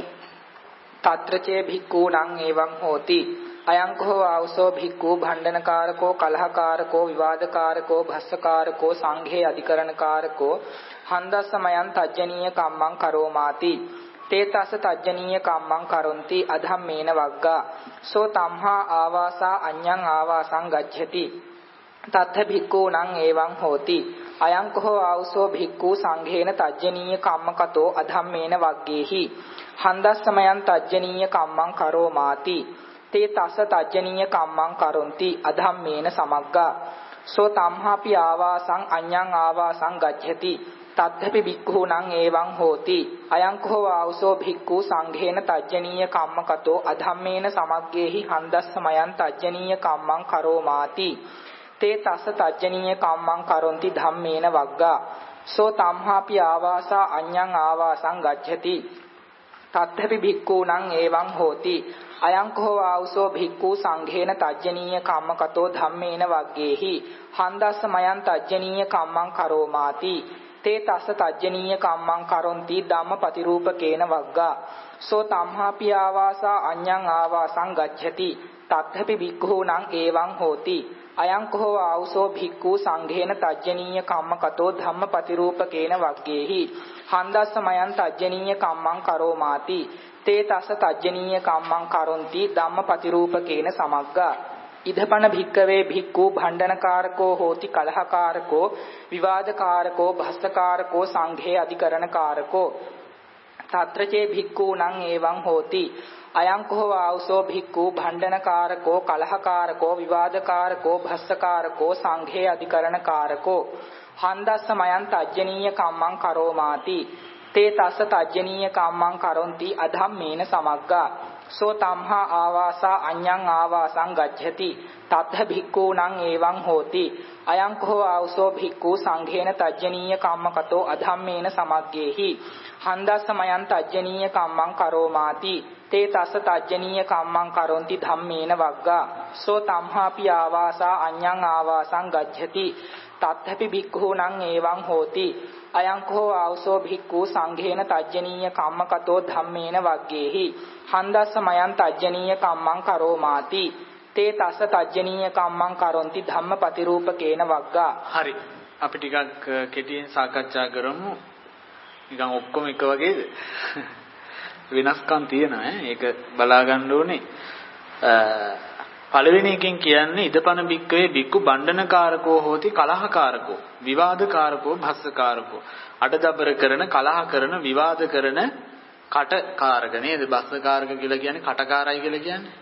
తත්‍රචේ භික්ඛූණං එවං හෝති අයං කෝ ආවසෝ භික්ඛු භණ්ඩනකාරකෝ කලහකාරකෝ විවාදකාරකෝ භස්සකාරකෝ සංඝේ අධිකරණකාරකෝ හන්දස්සමයන් තජ්ජනීය කම්මං කරෝමාති තේ තස තජ්ජනීය කම්මං කරොන්ති අධම්මේන වග්ගා සෝ තම්හා ආවාසා අඤ්ඤං ආවාසං ගච්ඡති තත්ථ භික්ඛූණං එවං හෝති අයං කෝ ආවසෝ භික්ඛු සංඝේන තජ්ජනීය කම්මකතෝ අධම්මේන වග්ගේහි හන්දස්සමයන් තජ්ජනීය කම්මං කරෝමාති තේ තස තජ්ජනීය කම්මං කරොන්ති අධම්මේන සමග්ගා සෝ තම්හාපි ආවාසං අඤ්ඤං ආවාසං ගච්ඡති තත්ථපි භික්ඛූණං එවං හෝති අයං කෝ ආවසෝ භික්ඛු සංඝේන තජ්ජනීය කම්මකතෝ අධම්මේන සමග්ගේහි හන්දස්සමයන් තජ්ජනීය කම්මං කරෝමාති තේ තස්ස තජ්ජනීය කම්මං කරොන්ති ධම්මේන වග්ගා සෝ තම්හාපි ආවාසා අඤ්ඤං ආවාසං ගච්ඡති තත්ථපි භික්ඛූණං එවං හෝති අයං කෝ ආවසෝ භික්ඛු සංඝේන තජ්ජනීය කම්මකතෝ ධම්මේන වග්ගේහි හන්දස්සමයන් තජ්ජනීය කම්මං කරෝමාති තේ තස්ස තජ්ජනීය කම්මං කරොන්ති ධම්මපතිරූපකේන වග්ගා සෝ තම්හාපි ආවාසා අඤ්ඤං ආවාසං ගච්ඡති තත්ථපි භික්ඛූණං එවං හෝති අයං කෝ ආවසෝ භික්ඛු සංඝේන තජ්ජනීය කම්මකතෝ ධම්මපතිරූපකේන වග්ගේහි හන්දස්සමයන් තජ්ජනීය කම්මං කරෝමාති තේ තස්ස තජ්ජනීය කම්මං කරොන්ති ධම්මපතිරූපකේන සමග්ගා ඉදපන භික්කවේ භික්ඛු භණ්ඩනකාරකෝ හෝති කලහකාරකෝ විවාදකාරකෝ භස්සකාරකෝ සංඝේ අධිකරණකාරකෝ తත්‍රචේ භික්ඛූණං එවං හෝති අයං කෝ ආවසෝ භික්ඛු භණ්ඩනකාරකෝ කලහකාරකෝ විවාදකාරකෝ භස්සකාරකෝ සංඝේ අධිකරණකාරකෝ හන්දස්සමයන් තජ්ජනීය කම්මං කරෝමාති තේ තස්ස තජ්ජනීය කම්මං කරොන්ති අධම්මේන සමග්ගා සෝ තම්හා ආවාසා අඤ්ඤං ආවාසං ගච්ඡති තත්ථ භික්ඛූණං එවං හෝති අයං කෝ ආවසෝ භික්ඛු සංඝේන තජ්ජනීය කම්මකතෝ අධම්මේන සමග්ගේහි හන්දස්සමයන් තජ්ජනීය කම්මං කරෝමාති තේ තස්ස තජ්ජනීය කම්මං කරොන්ති ධම්මේන වග්ගා සෝ තම්හාපි ආවාසා අඤ්ඤං ආවාසං ගච්ඡති තත්ථපි භික්ඛූණං එවං හෝති අයං කෝ ආවසෝ භික්ඛු සංඝේන තජ්ජනීය කම්මකතෝ ධම්මේන වග්ගේහි හන්දස්සමයන් තජ්ජනීය කම්මං කරෝමාති තේ තස්ස තජ්ජනීය කම්මං කරොන්ති ධම්මපතිරූපකේන වග්ගා. හරි. අපි ටිකක් කෙටියෙන් සාකච්ඡා කරමු. නිකන් ඔක්කොම එක වගේද? වෙනස්කම් තියෙනවා ඈ. ඒක බලා ගන්න ඕනේ. පළවෙනි එකෙන් කියන්නේ ඉදපන භික්කවේ භික්ඛු භණ්ඩනකාරකෝ හෝති කලහකාරකෝ විවාදකාරකෝ භස්සකාරකෝ අඩදබර කරන කලහ කරන විවාද කරන කටකාරක නේද භස්සකාරක කියලා කියන්නේ කටකාරයි කියලා කියන්නේ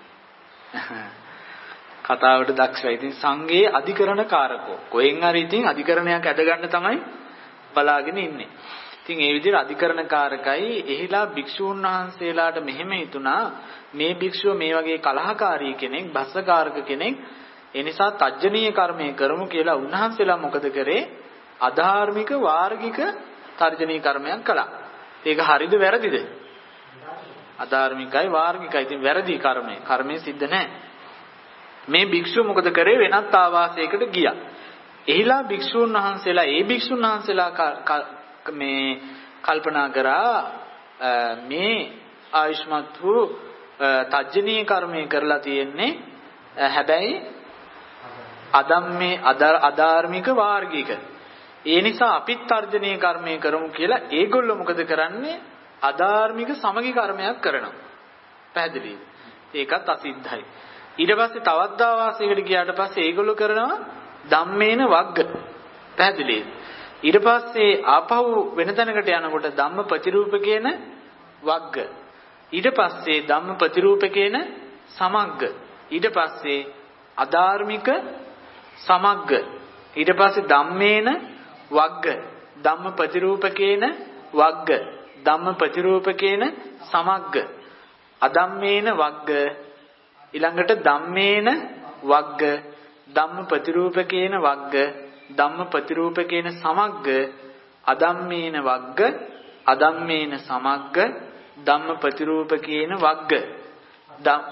කතාවට දක්ෂයි. ඉතින් සංඝේ අධිකරණකාරකෝ කොහෙන් හරි ඉතින් අධිකරණයක් ඇද ගන්න තමයි බලාගෙන ඉන්නේ. ඉතින් ඒ විදිහට අධිකරණකාරකයි එහිලා භික්ෂූන් වහන්සේලාට මෙහෙම හිතුණා මේ භික්ෂුව මේ වගේ කලහකාරී කෙනෙක් භස්සකාරක කෙනෙක් ඒ නිසා තජ්ජනීය කර්මය කරමු කියලා උන්වහන්සේලා මොකද කරේ අධාර්මික වාර්ගික තර්ජනීය කර්මයක් කළා. ඒක හරිද වැරදිද? අධාර්මිකයි වාර්ගිකයි. ඉතින් වැරදි කර්මය. කර්මය සිද්ධ නැහැ. මේ භික්ෂුව මොකද කරේ වෙනත් ආවාසයකට ගියා. එහිලා භික්ෂූන් වහන්සේලා ඒ භික්ෂුන් වහන්සේලා මේ කල්පනා කරා මේ ආයුෂ්මත් වූ තජ්ජනීය කර්මය කරලා තියෙන්නේ හැබැයි අදම්මේ අධාර්මික වාර්ගික. ඒ නිසා අපිත් තර්ජනීය කර්මය කරමු කියලා ඒගොල්ලෝ මොකද කරන්නේ? අධාර්මික සමගි කර්මයක් කරනවා. පැහැදිලිද? ඒකත් අසිද්ධයි. ඊට පස්සේ තවත් දාවාසයකට ගියාට පස්සේ ඒගොල්ලෝ කරනවා ධම්මේන වග්ග. පැහැදිලිද? ඊට පස්සේ ආපහු වෙන තැනකට යනකොට ධම්ම ප්‍රතිරූපකේන වග්ග. ඊට පස්සේ ධම්ම ප්‍රතිරූපකේන සමග්ග. ඊට පස්සේ අධාර්මික සමග්ග. ඊට පස්සේ ධම්මේන වග්ග. ධම්ම ප්‍රතිරූපකේන වග්ග. ධම්ම ප්‍රතිරූපකේන සමග්ග අධම්මේන වග්ග ඊළඟට ධම්මේන වග්ග ධම්ම ප්‍රතිරූපකේන වග්ග ධම්ම ප්‍රතිරූපකේන සමග්ග අධම්මේන වග්ග අධම්මේන සමග්ග ධම්ම ප්‍රතිරූපකේන වග්ග ධම්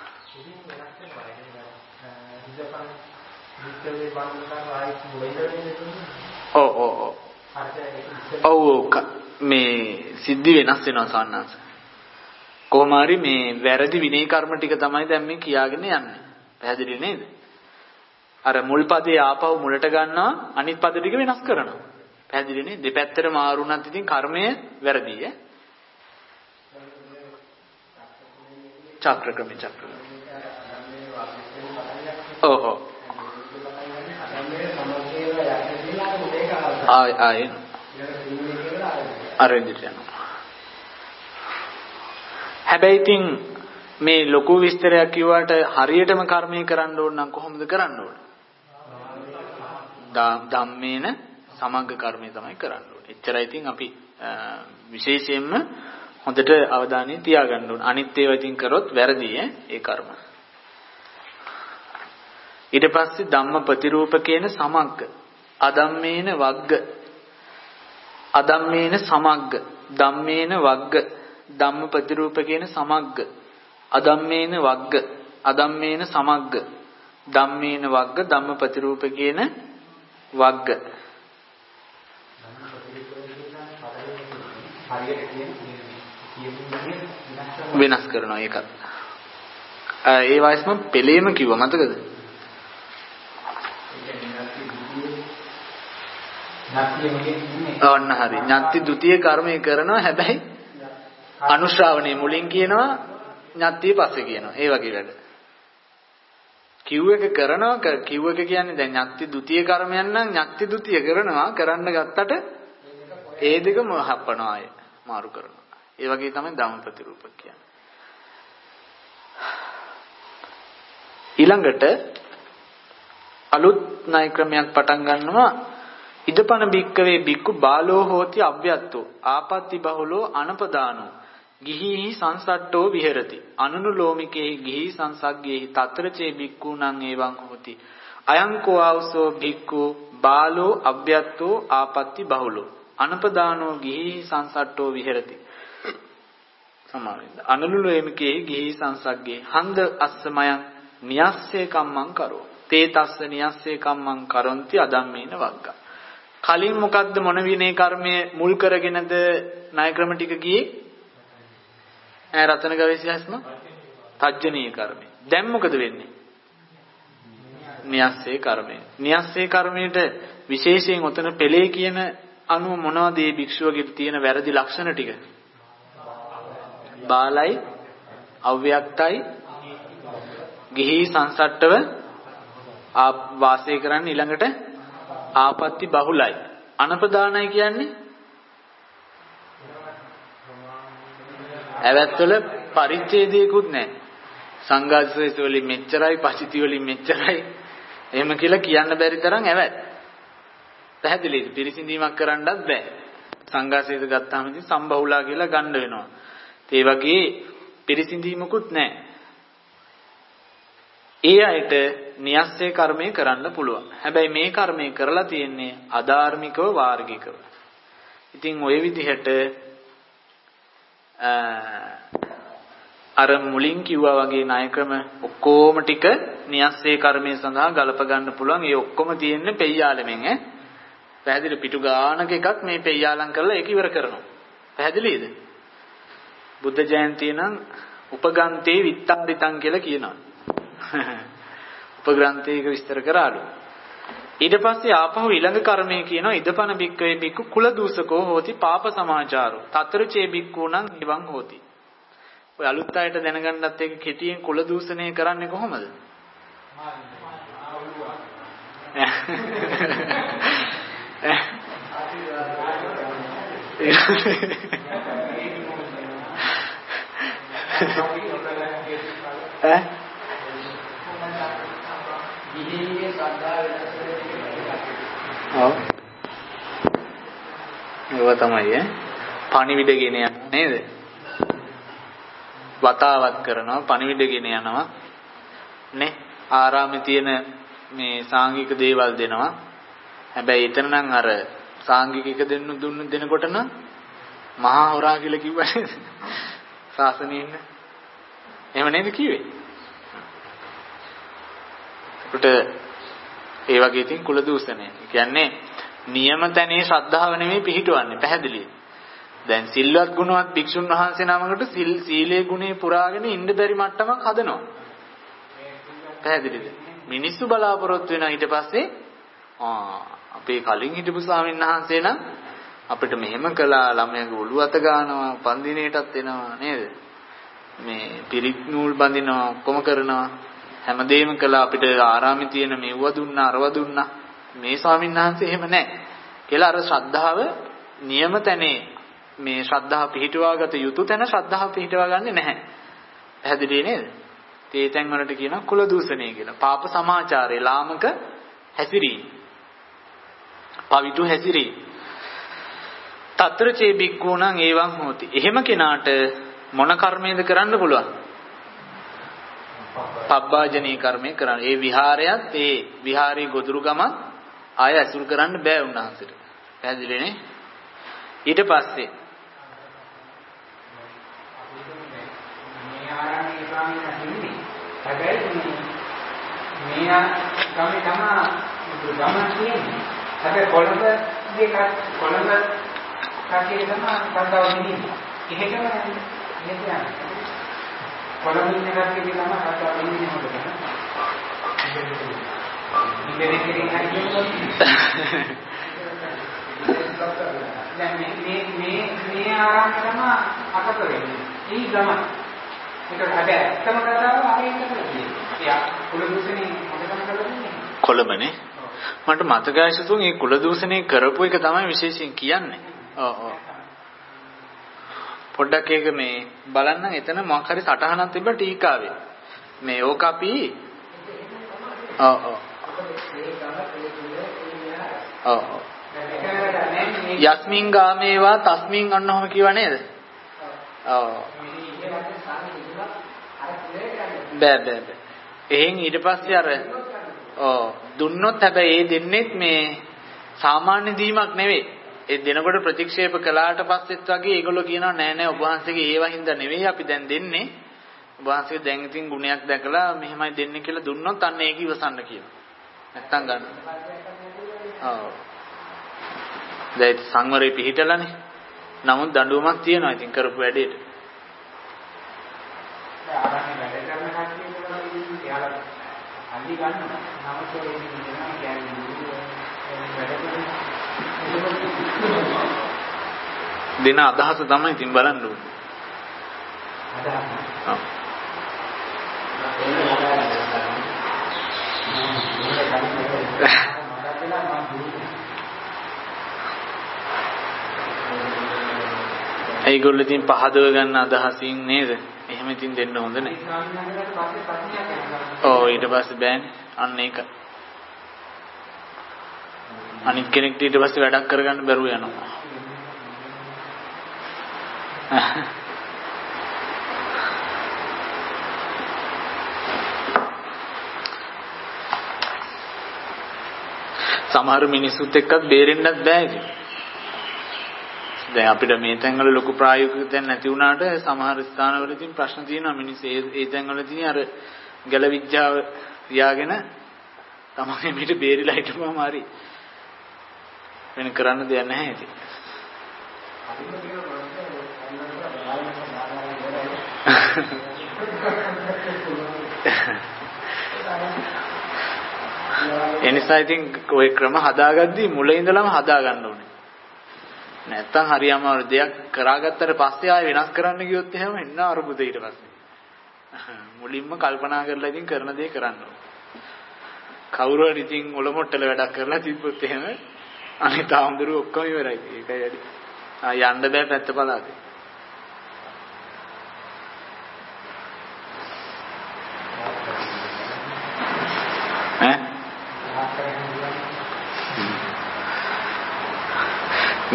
ඔව් ඔව් ඔව් ඔව් මේ සිද්ධි වෙනස් වෙනවා සාන්නංශ කොහොම හරි මේ වැරදි විනය කර්ම ටික තමයි දැන් මේ කියාගෙන යන්නේ පැහැදිලි නේද අර මුල් පදේ ආපහු මුලට ගන්නවා අනිත් පද ටික වෙනස් කරනවා පැහැදිලි නේද දෙපැත්තට මාරුණත් ඉතින් කර්මය වැරදි ඈ චක්‍ර ක්‍රමේ චක්‍ර ඔව් ඔව් ආය ආය අරෙන්දිට යනවා හැබැයි ඉතින් මේ ලොකු විස්තරයක් කිව්වට හරියටම කර්මය කරන්න ඕන නම් කොහොමද කරන්න ඕන ධම්මේන සමග්ග කර්මය තමයි කරන්න ඕනේ එච්චරයි ඉතින් අපි විශේෂයෙන්ම හොඳට අවධානය තියාගන්න ඕන අනිත් ඒවා ඉතින් කරොත් වැරදි ඈ ඒ කර්ම ඊට පස්සේ ධම්ම ප්‍රතිරූපකේන සමග්ග අධම්මේන වග්ග අධම්මේන සමග්ග ධම්මේන වග්ග ධම්ම ප්‍රතිරූපකේන සමග්ග අධම්මේන වග්ග අධම්මේන සමග්ග ධම්මේන වග්ග ධම්ම ප්‍රතිරූපකේන වග්ග වෙනස් කරනවා ඒකත් ඒ වයිස්ම පෙළේම කිව්වා මතකද ඔන්න හරි ඥාති ဒ ුතිය කර්මය කරනවා හැබැයි අනුශ්‍රාවණේ මුලින් කියනවා ඥාතිය පස්සේ කියනවා ඒ වගේ වැඩ කිව් එක කරනවා කිව් එක කියන්නේ දැන් ඥාති ဒ ුතිය කර්මයන් නම් ඥාති ဒ ුතිය කරනවා කරන්න ගත්තට ඒ දෙකම හප්පනවා අය මාරු කරනවා ඒ වගේ තමයි ධම්ම ප්‍රතිරූපක කියන්නේ ඊළඟට අලුත් ණය ක්‍රමයක් පටන් ගන්නවා ඉදපන බික්කවේ බික්කු බාලෝ හෝති අභ්‍යත්තෝ ආපත්‍ති බහුලෝ අනපදානෝ ගිහිහි සංසට්ඨෝ විහෙරති අනුනු ලෝමිකේ ගිහි සංසග්ගේහි తත්‍රචේ බික්කුණං එවං හෝති අයං කෝ ආවසෝ බික්කු බාලෝ අභ්‍යත්තෝ ආපත්‍ති බහුලෝ අනපදානෝ ගිහිහි සංසට්ඨෝ විහෙරති සමාවෙන්න අනුනු ලෝමිකේ ගිහි සංසග්ගේ හන්ද අස්සමයන් නියස්සේ කම්මං කරෝ තේ තස්ස නියස්සේ කම්මං කරොන්ති අදම්මේන වග්ගා කලින් මොකද්ද මොන විනේ කර්මය මුල් කරගෙනද ණය ක්‍රම ටික ගියේ ඈ රතන ගවේෂයස්ම තජ්ජනීය කර්මය දැන් මොකද වෙන්නේ නියස්සේ කර්මය නියස්සේ කර්මයට විශේෂයෙන් උතන පෙළේ කියන අනුව මොනවද මේ භික්ෂුවගේ තියෙන වැරදි ලක්ෂණ ටික බාලයි අව්‍යක්තයි ගිහි සංසට්ඨව වාසය කරන්න ඊළඟට ආපත්‍ති බහුලයි අනපදානයි කියන්නේ ඇවැත්වල පරිච්ඡේදයකුත් නැහැ සංඝාසයස වලින් මෙච්චරයි පචිති වලින් මෙච්චරයි එහෙම කියලා කියන්න බැරි තරම් ඇවැත් පැහැදිලිද පිරිසිඳීමක් කරන්නත් බෑ සංඝාසයස ගත්තාම ඉතින් සම්බහුලා කියලා ගන්න වෙනවා ඒ වගේ පිරිසිඳීමකුත් නැහැ ඒ අයට නියස්සේ කර්මය කරන්න පුළුවන්. හැබැයි මේ කර්මය කරලා තියෙන්නේ අධාර්මිකව වාර්ගිකව. ඉතින් ওই විදිහට අර මුලින් කිව්වා වගේ ණය ක්‍රම ඔක්කොම ටික නියස්සේ කර්මය සඳහා ගලප ගන්න පුළුවන්. ඒ ඔක්කොම තියෙන්නේ පෙయ్యාලෙමින් ඈ. පැහැදිලි පිටු ගානක එකක් මේ පෙయ్యාලම් කරලා ඒක ඉවර කරනවා. පැහැදිලිද? බුද්ධ ජයන්තිය නම් උපගන්තේ විත්තන්දිතං කියලා කියනවා. උපග්‍රන්ථයක විස්තර කරාලු. ඊට පස්සේ ආපහු ඊළඟ කර්මය කියනවා ඉදපන බික්කවේ බික්කු කුල දූසකෝ හෝති පාප සමාචාරෝ తත්‍රචේ බික්කුණං නිවං හෝති. ඔය අලුත් අයට දැනගන්නත් ඒක කෙටියෙන් කුල දූෂණය කරන්නේ කොහොමද? ඈ ගිහිගේ ශ්‍රද්ධාව වෙනස් වෙන ඔව් ඒව තමයි ඈ පණිවිඩ ගෙන යනවා නේද? වතාවත් කරනවා පණිවිඩ ගෙන යනවා නේ. ආරාමේ තියෙන මේ සාංගික දේවල් දෙනවා. හැබැයි එතන නම් අර සාංගික එක දෙන්න දුන්න දෙනකොට නම් මහා හොරා කියලා කිව්වනේ සාසනේ ඉන්න. එහෙම නේද කිව්වේ? ඒකට ඒ වගේ තින් කුල දූෂණය. කියන්නේ නියම තැනේ ශ්‍රද්ධාව නෙමෙයි පිහිටවන්නේ පැහැදිලි. දැන් සිල්වත් ගුණවත් භික්ෂුන් වහන්සේ නමකට සිල් සීලේ ගුණේ පුරාගෙන ඉන්න බැරි මට්ටමක් හදනවා. පැහැදිලිද? මිනිස්සු බලාපොරොත්තු වෙනා ඊට පස්සේ ආ අපේ කලින් හිටපු ස්වාමීන් වහන්සේ නම් අපිට මෙහෙම කළා ළමයාගේ ඔළුව අත ගන්නවා පන්දිනේටත් එනවා නේද? මේ පිරිත් නූල් බඳිනවා කොම කරනවා හැමදේම කළා අපිට ආරාමේ තියෙන මෙව්ව දුන්නා අරව දුන්නා මේ ස්වාමීන් වහන්සේ එහෙම නැහැ කියලා අර ශ්‍රද්ධාව නියම තැනේ මේ ශ්‍රද්ධාව පිහිටවාගත යුතු තැන ශ්‍රද්ධාව පිහිටවා ගන්නෙ නැහැ. පැහැදිලි නේද? ඒ තැන් වලට කියනවා කුල දූෂණය කියලා. පාප සමාචාරේ ලාමක හැසිරීම. පවිතු හැසිරීම. తත්‍ර චේ බික්ඛූණං එවං හෝති. එහෙම කෙනාට මොන කර්මයේද කරන්න පුළුවන්? පබ්බාජනී කර්මය කරන්න. ඒ විහාරයත් ඒ විහාරී ගොදුරු ගම ආය ඇසුරු කරන්න බෑ උන්වහන්සේට. පැහැදිලි නේ? ඊට පස්සේ මේ ආරණ්‍ය ස්වාමීන් වහන්සේ හැබැයි මෙයා ගමේ තමයි ගම කියන්නේ. හැබැයි කොළඹ දෙක කොළඹ කාටියේ තමයි බඳව දෙන්නේ. එහෙකම නේද? කොළඹ ඉන්න කාටියේ තමයි බඳව දෙන්නේ මොකද? ඉන්නේ ඉන්නේ කියන්නේ දැන් මේ මේ මේ ආරම්භ තමයි අපත වෙන්නේ. ඊ ගම. ඒක හැබැයි ඇත්තම කතාව ආයේ කරන්නේ. එයා කුල දූෂණේ මොකටද කරන්නේ? කොළඹනේ. මට මතකයි සතුන් මේ කුල දූෂණේ කරපු එක තමයි විශේෂයෙන් කියන්නේ. ඔව් ඔව්. පොඩ්ඩක් ඒක මේ බලන්න එතන මොකක් හරි සටහනක් තිබ්බ ටීකාවේ. මේ ඕක අපි ඔව් ඔව්. ඔව් ඔව්. යස්මින් ගාමේවා තස්මින් අන්නෝම කියව නේද? ඔව්. බෑ බෑ බෑ. එහෙන් ඊට පස්සේ අර ඔව් දුන්නොත් හැබැයි ඒ දෙන්නෙත් මේ සාමාන්‍ය දීමක් නෙවෙයි. ඒ දෙනකොට ප්‍රතික්ෂේප කළාට පස්සෙත් වගේ ඒගොල්ලෝ කියනවා නෑ නෑ ඔබ වහන්සේගේ ඒවා හින්දා නෙවෙයි අපි දැන් දෙන්නේ. ඔබ වහන්සේගේ දැන් ඉතින් ගුණයක් දැකලා මෙහෙමයි දෙන්නේ කියලා දුන්නොත් අන්න ඒක ඉවසන්න කියනවා. නැත්තම් ගන්න. ඔව්. දැන් සංවරේ පිහිටලානේ. නමුත් දඬුවමක් තියෙනවා ඉතින් කරපු වැඩේට. ආරණ්‍ය වැඩ කරන කට්ටිය කියලා එයාලා අලි ගන්නවා. නමුත් ඒ කියනවා කියන්නේ දින අදහස තමයි ඉතින් බලන්න ඕනේ. අදහස. ඔව්. ඒගොල්ලෝ ඉතින් පහදව ගන්න අදහසින් නේද? එහෙම ඉතින් දෙන්න හොඳ නැහැ. ඔව් ඊට පස්සේ බෑනේ. අන්න ඒක. අනිත් කෙනෙක්ට ඊට පස්සේ වැඩක් කරගන්න බැරුව යනවා. සමහර මිනිස්සුත් එක්කත් බේරෙන්නත් බෑ ඉතින්. දැන් අපිට මේ තැන්වල ලොකු ප්‍රායෝගික දැන් නැති වුණාට සමහර ස්ථානවලදී ප්‍රශ්න තියෙනවා මිනිස්සු ඒ ඒ තැන්වලදී අර ගැල විද්‍යාව තියාගෙන තමයි මේක බේරිලා හිටපුවාම හරි වෙන කරන්න දෙයක් නැහැ ඉතින්. එනිසා ඉතින් ওই ක්‍රම හදාගද්දී මුලින් ඉඳලම හදා ගන්න ඕනේ. නැත්තම් හරියම දෙයක් කරාගත්තට පස්සේ ආයෙ වෙනස් කරන්න ගියොත් එහෙම එන්න අරුබුද ඊට පස්සේ. මුලින්ම කල්පනා කරලා ඉතින් කරන දේ කරන්න ඕනේ. කවුරු හරි ඉතින් ඔලොමොට්ටල වැඩක් කරලා තිබ්බොත් එහෙම අනිත් ආම්දුරු ඔක්කොම ඉවරයි. ඒකයි වැඩි. ආ යන්න බෑ පැත්ත පලාතේ.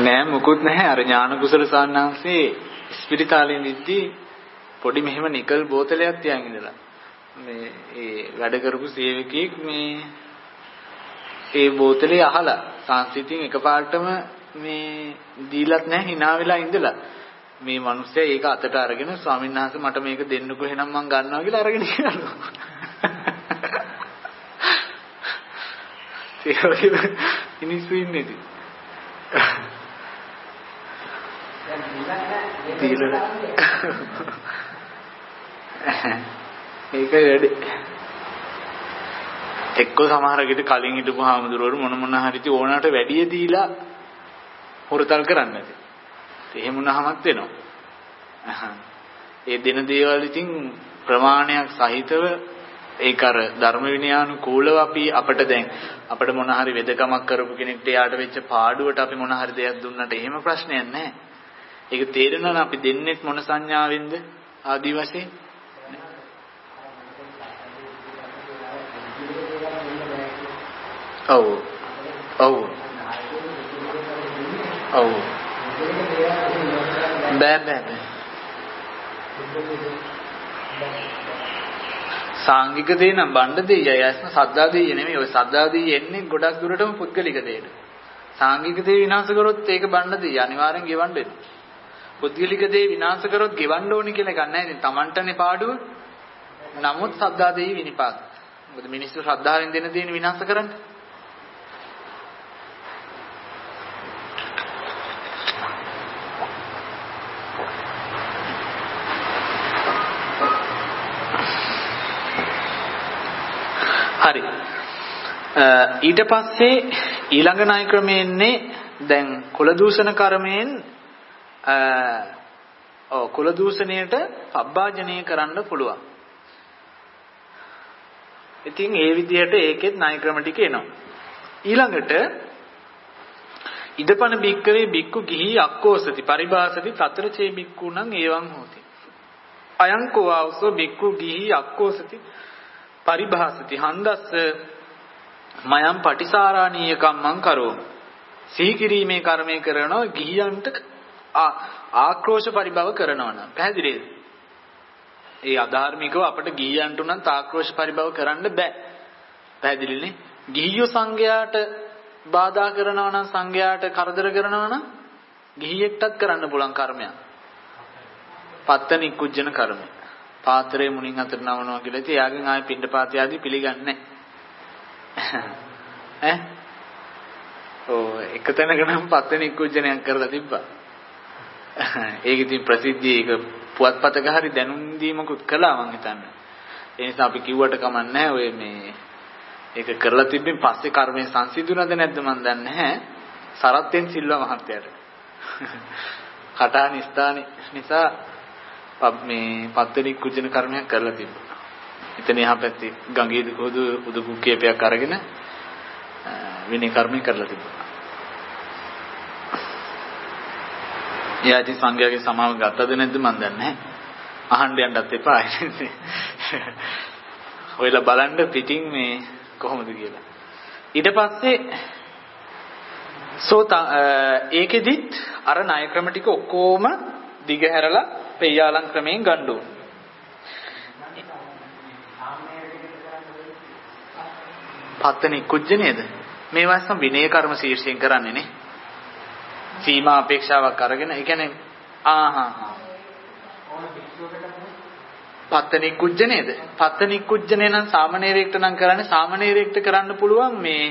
නෑ මුකුත් නැහැ. අර ඥාන කුසල සාන්නාංශේ ස්පිරිතාලේ නිද්දි පොඩි මෙහෙම නිකල් බෝතලයක් තියන් ඉඳලා මේ ඒ වැඩ කරපු සේවකයෙක් මේ ඒ බෝතලේ අහලා සංසිතින් එකපාරටම මේ දීලත් නැහැ hina වෙලා ඉඳලා මේ මිනිස්සයා ඒක අතට අරගෙන ස්වාමීන් වහන්සේ මට මේක දෙන්නකෝ එහෙනම් මම ගන්නවා කියලා අරගෙන යනවා. ඒ වගේ මිනිස්සු ඉන්නේ ඉතින්. ඒක වැඩි. එක්ක සමහරකට කලින් හිටපු හාමුදුරුවෝ මොන මොන හරි ඉතින් ඕනකට වැඩිය දීලා හොරතල් කරන්නේ නැති. එහෙම වුණාමත් වෙනවා. ඒ දෙන දේවල් ඉතින් ප්‍රමාණයක් සහිතව ඒක අර ධර්ම විනයානුකූලව අපි අපිට දැන් අපිට මොන හරි වෙදකමක් කරපු කෙනෙක්ට යාට වෙච්ච පාඩුවට අපි මොන හරි දෙයක් දුන්නට එහෙම ප්‍රශ්නයක් නැහැ. ඒක තේරෙනවා අපි දෙන්නෙත් මොන සංඥාවෙන්ද ආදි වශයෙන්. ඔව් ඔව් ඔව් බෑ බෑ සාංගික දේ නම් බණ්ඩ දෙයයි ඇස්ම සද්දා දෙය නෙමෙයි. ඔය සද්දා දෙය එන්නේ ගොඩක් දුරටම පුද්ගලික දෙයට. සාංගික දේ විනාශ කරොත් ඒක බණ්ඩ දෙය අනිවාර්යෙන් ගෙවන්න වෙනවා. පුද්ගලික දේ විනාශ කරොත් ගෙවන්න ඕනි කියලා එකක් නැහැ. ඉතින් Tamanටනේ පාඩුව. නමුත් සද්දා දෙය විනිපාත. මොකද මිනිස්සු ශ්‍රද්ධාවෙන් දෙන දේන විනාශ කරන්නේ. හරි. ඊට පස්සේ ඊළඟ ණය ක්‍රමයෙන්නේ දැන් කුල දූෂණ කර්මයෙන් ඔව් කුල දූෂණයට පබ්බාජනය කරන්න පුළුවන්. ඉතින් ඒ විදිහට ඒකෙත් ණය ක්‍රම ටික එනවා. ඊළඟට ඉදපන බික්කවේ බික්කු ගිහි අක්කෝසති පරිභාසති තතර චේ බික්කු නම් ඒවං හෝති. අයං කෝ ආවසෝ බික්කු ගිහි අක්කෝසති පරිභාසති හන්දස්ස මයම් පටිසාරාණීය කම්මං කරෝ. සිහි කිරීමේ කර්මය කරනවා ගිහියන්ට ආක්‍රෝෂ පරිභව කරනවා නම් පැහැදිලිද? ඒ අධාර්මිකව අපිට ගිහියන්ට උනන් ආක්‍රෝෂ පරිභව කරන්න බෑ. පැහැදිලිනේ? ගිහියෝ සංඝයාට බාධා කරනවා නම් සංඝයාට කරදර කරනවා නම් ගිහියෙක්ටත් කරන්න පුළුවන් කර්මයක්. පත්තනි කුජන කර්මය. පාත්‍රයේ මුණින් අතට නවනවා කියලා ඉතින් එයාගෙන් ආයෙ පිණ්ඩපාතය ආදී පිළිගන්නේ නැහැ. ඈ? ඔව් එක තැනක නම් පත්තනි කුජනයක් කරලා තිබ්බා. ඒක ඉතින් ප්‍රසිද්ධිය ඒක පුවත්පතක හරි දැනුම් දීමකුත් කළා මං හිතන්නේ. ඒ නිසා අපි කිව්වට කමක් නැහැ ඔය මේ ඒක කරලා තිබ්බෙන් පස්සේ කර්මයෙන් සංසිඳුණාද නැද්ද මන් දන්නේ නැහැ. සරත්ෙන් සිල්වා මහත්තයාට. කටහඬ ස්ථාන නිසා මේ පත්තනි කුජන කර්මයක් කරලා තිබ්බා. එතන එහා පැත්තේ ගඟේ දුකෝදු උදුකු කීපයක් අරගෙන විනය කර්මය කරලා තිබ්බා. එයාටි සංඝයාගේ සමාව ගත්තද නැද්ද මන් දන්නේ නැහැ. අහන්න යන්නත් එපා. ඔයලා බලන්න පිටින් මේ කොහොමද කියලා. ඊට පස්සේ සෝත ඒකෙදිත් අර ණය ක්‍රම ටික ඔක්කොම දිගහැරලා පෙය්‍යාලං ක්‍රමයෙන් ගන්න ඕන. පත්තනි කුජ්ජ නේද? මේ වස්සම් විනය කර්ම ශීර්ෂයෙන් කරන්නේ නේ. සීමා අපේක්ෂාවක් අරගෙන ඒ කියන්නේ ආහා පත්තනි කුජ්ජ නේද? පත්තනි කුජ්ජනේ නම් සාමණේරයෙක්ට නම් කරන්නේ සාමණේරයෙක්ට කරන්න පුළුවන් මේ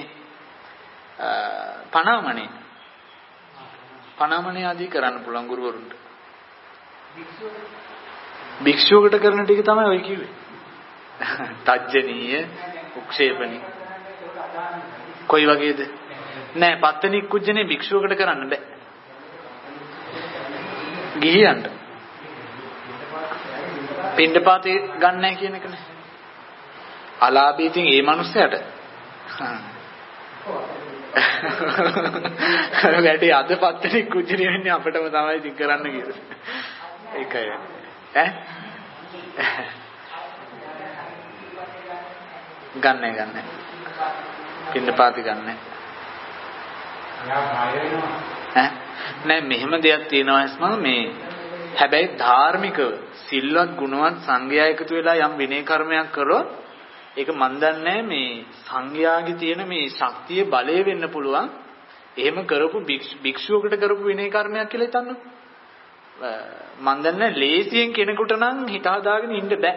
පණාමණේ. පණාමණේ ආදී කරන්න පුළුවන් ගුරුවරුන්ට. භික්ෂුවකට කරන ටික තමයි ඔය කිව්වේ. තජ්ජනීය, උක්ෂේපණී. කොයි වගේද? නෑ පත්තනි කුජ්ජනේ භික්ෂුවකට කරන්න බෑ. ගිහියන්ට. පින්ඩපාතේ ගන්න නැහැ කියන එක නේ. අලාභී ඉතින් ඒ මනුස්සයාට. වැඩි අද පත්තනි කුජ්ජනේ වෙන්නේ අපිටම තමයි ඉතින් කරන්න කියලා. ඒකයි. ඈ? ගන්නෑ ගන්නෑ. පින්ඩපාතේ ගන්නෑ. ඈ? නෑ මෙහෙම දෙයක් තියෙනවා අස්මා මේ හැබැයි ධාර්මිකව සිල්වත් ගුණවත් සංඝයා එකතු වෙලා යම් විනය කර්මයක් කරොත් ඒක මන් දන්නේ මේ සංඝයාගේ තියෙන මේ ශක්තිය බලය වෙන්න පුළුවන්. එහෙම කරපු භික්ෂුවකට කරපු විනය කර්මයක් කියලා හිතන්න. මන් දන්නේ ලේසියෙන් කෙනෙකුට නම් හිත හදාගෙන ඉන්න බෑ.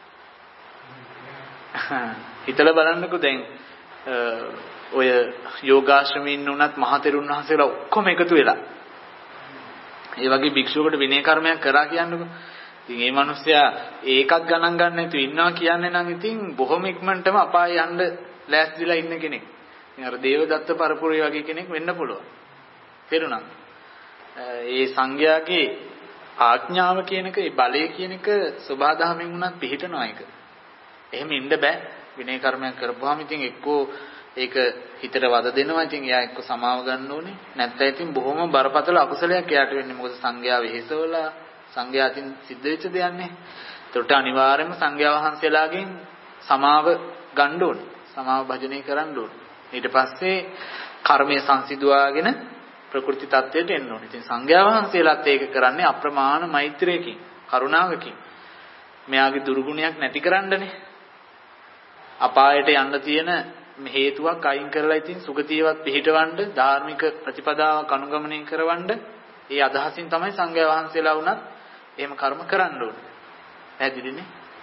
හිතලා බලන්නකෝ දැන් ඔය යෝගාශ්‍රමීන් උනත් මහතෙරුන් වහන්සේලා ඔක්කොම එකතු වෙලා ඒ වගේ භික්ෂුවකට විනය කර්මයක් කරා කියන්නකෝ. ඉතින් මේ මිනිස්සයා ඒකක් ගණන් ගන්න නැතුව ඉන්නවා කියන්නේ නම් ඉතින් බොහොම ඉක්මනටම අපාය යන්න ලෑස්තිලා ඉන්න කෙනෙක්. ඉතින් අර දේවදත්ත පරපුරේ වගේ කෙනෙක් වෙන්න පුළුවන්. තේරුණාද? ඒ සංඝයාගේ ආඥාව කියන එක, ඒ බලය කියන එක සබාධමෙන් උනත් පිළිහිටනවා ඒක. එහෙම ඉන්න බෑ. විනය කර්මයක් කරපුවාම ඉතින් එක්කෝ ඒක හිතට වද දෙනවා. ඉතින් එයා එක්ක සමාව ගන්න ඕනේ. නැත්නම් ඉතින් බොහොම බරපතල අකුසලයක් එයාට වෙන්නේ. මොකද සංඝයා වෙහෙසවලා සංඝයා අතින් සිද්ධ වෙච්ච දෙයක් නේ. ඒකට අනිවාර්යයෙන්ම සංඝයා වහන්සේලාගෙන් සමාව ගන්න ඕනේ. සමාව භජනය කරන්න ඕනේ. ඊට පස්සේ කර්මයේ සංසිඳුවාගෙන ප්‍රකෘති tattweට එන්න ඕනේ. ඉතින් සංඝයා වහන්සේලාත් ඒක කරන්නේ අප්‍රමාණ මෛත්‍රියකින්, කරුණාවකින්. මෙයාගේ දුර්ගුණයක් නැති කරන්නනේ. අපායට යන්න තියෙන හේතුවක් අයින් කරලා ඉතින් සුගතියවත් පිහිටවන්න, ධාර්මික ප්‍රතිපදාවක් අනුගමනය කරවන්න, ඒ අදහසින් තමයි සංඝයා වහන්සේලා වුණත් එහෙම කර්ම කරන්න ඕනේ. පැහැදිලිනේ?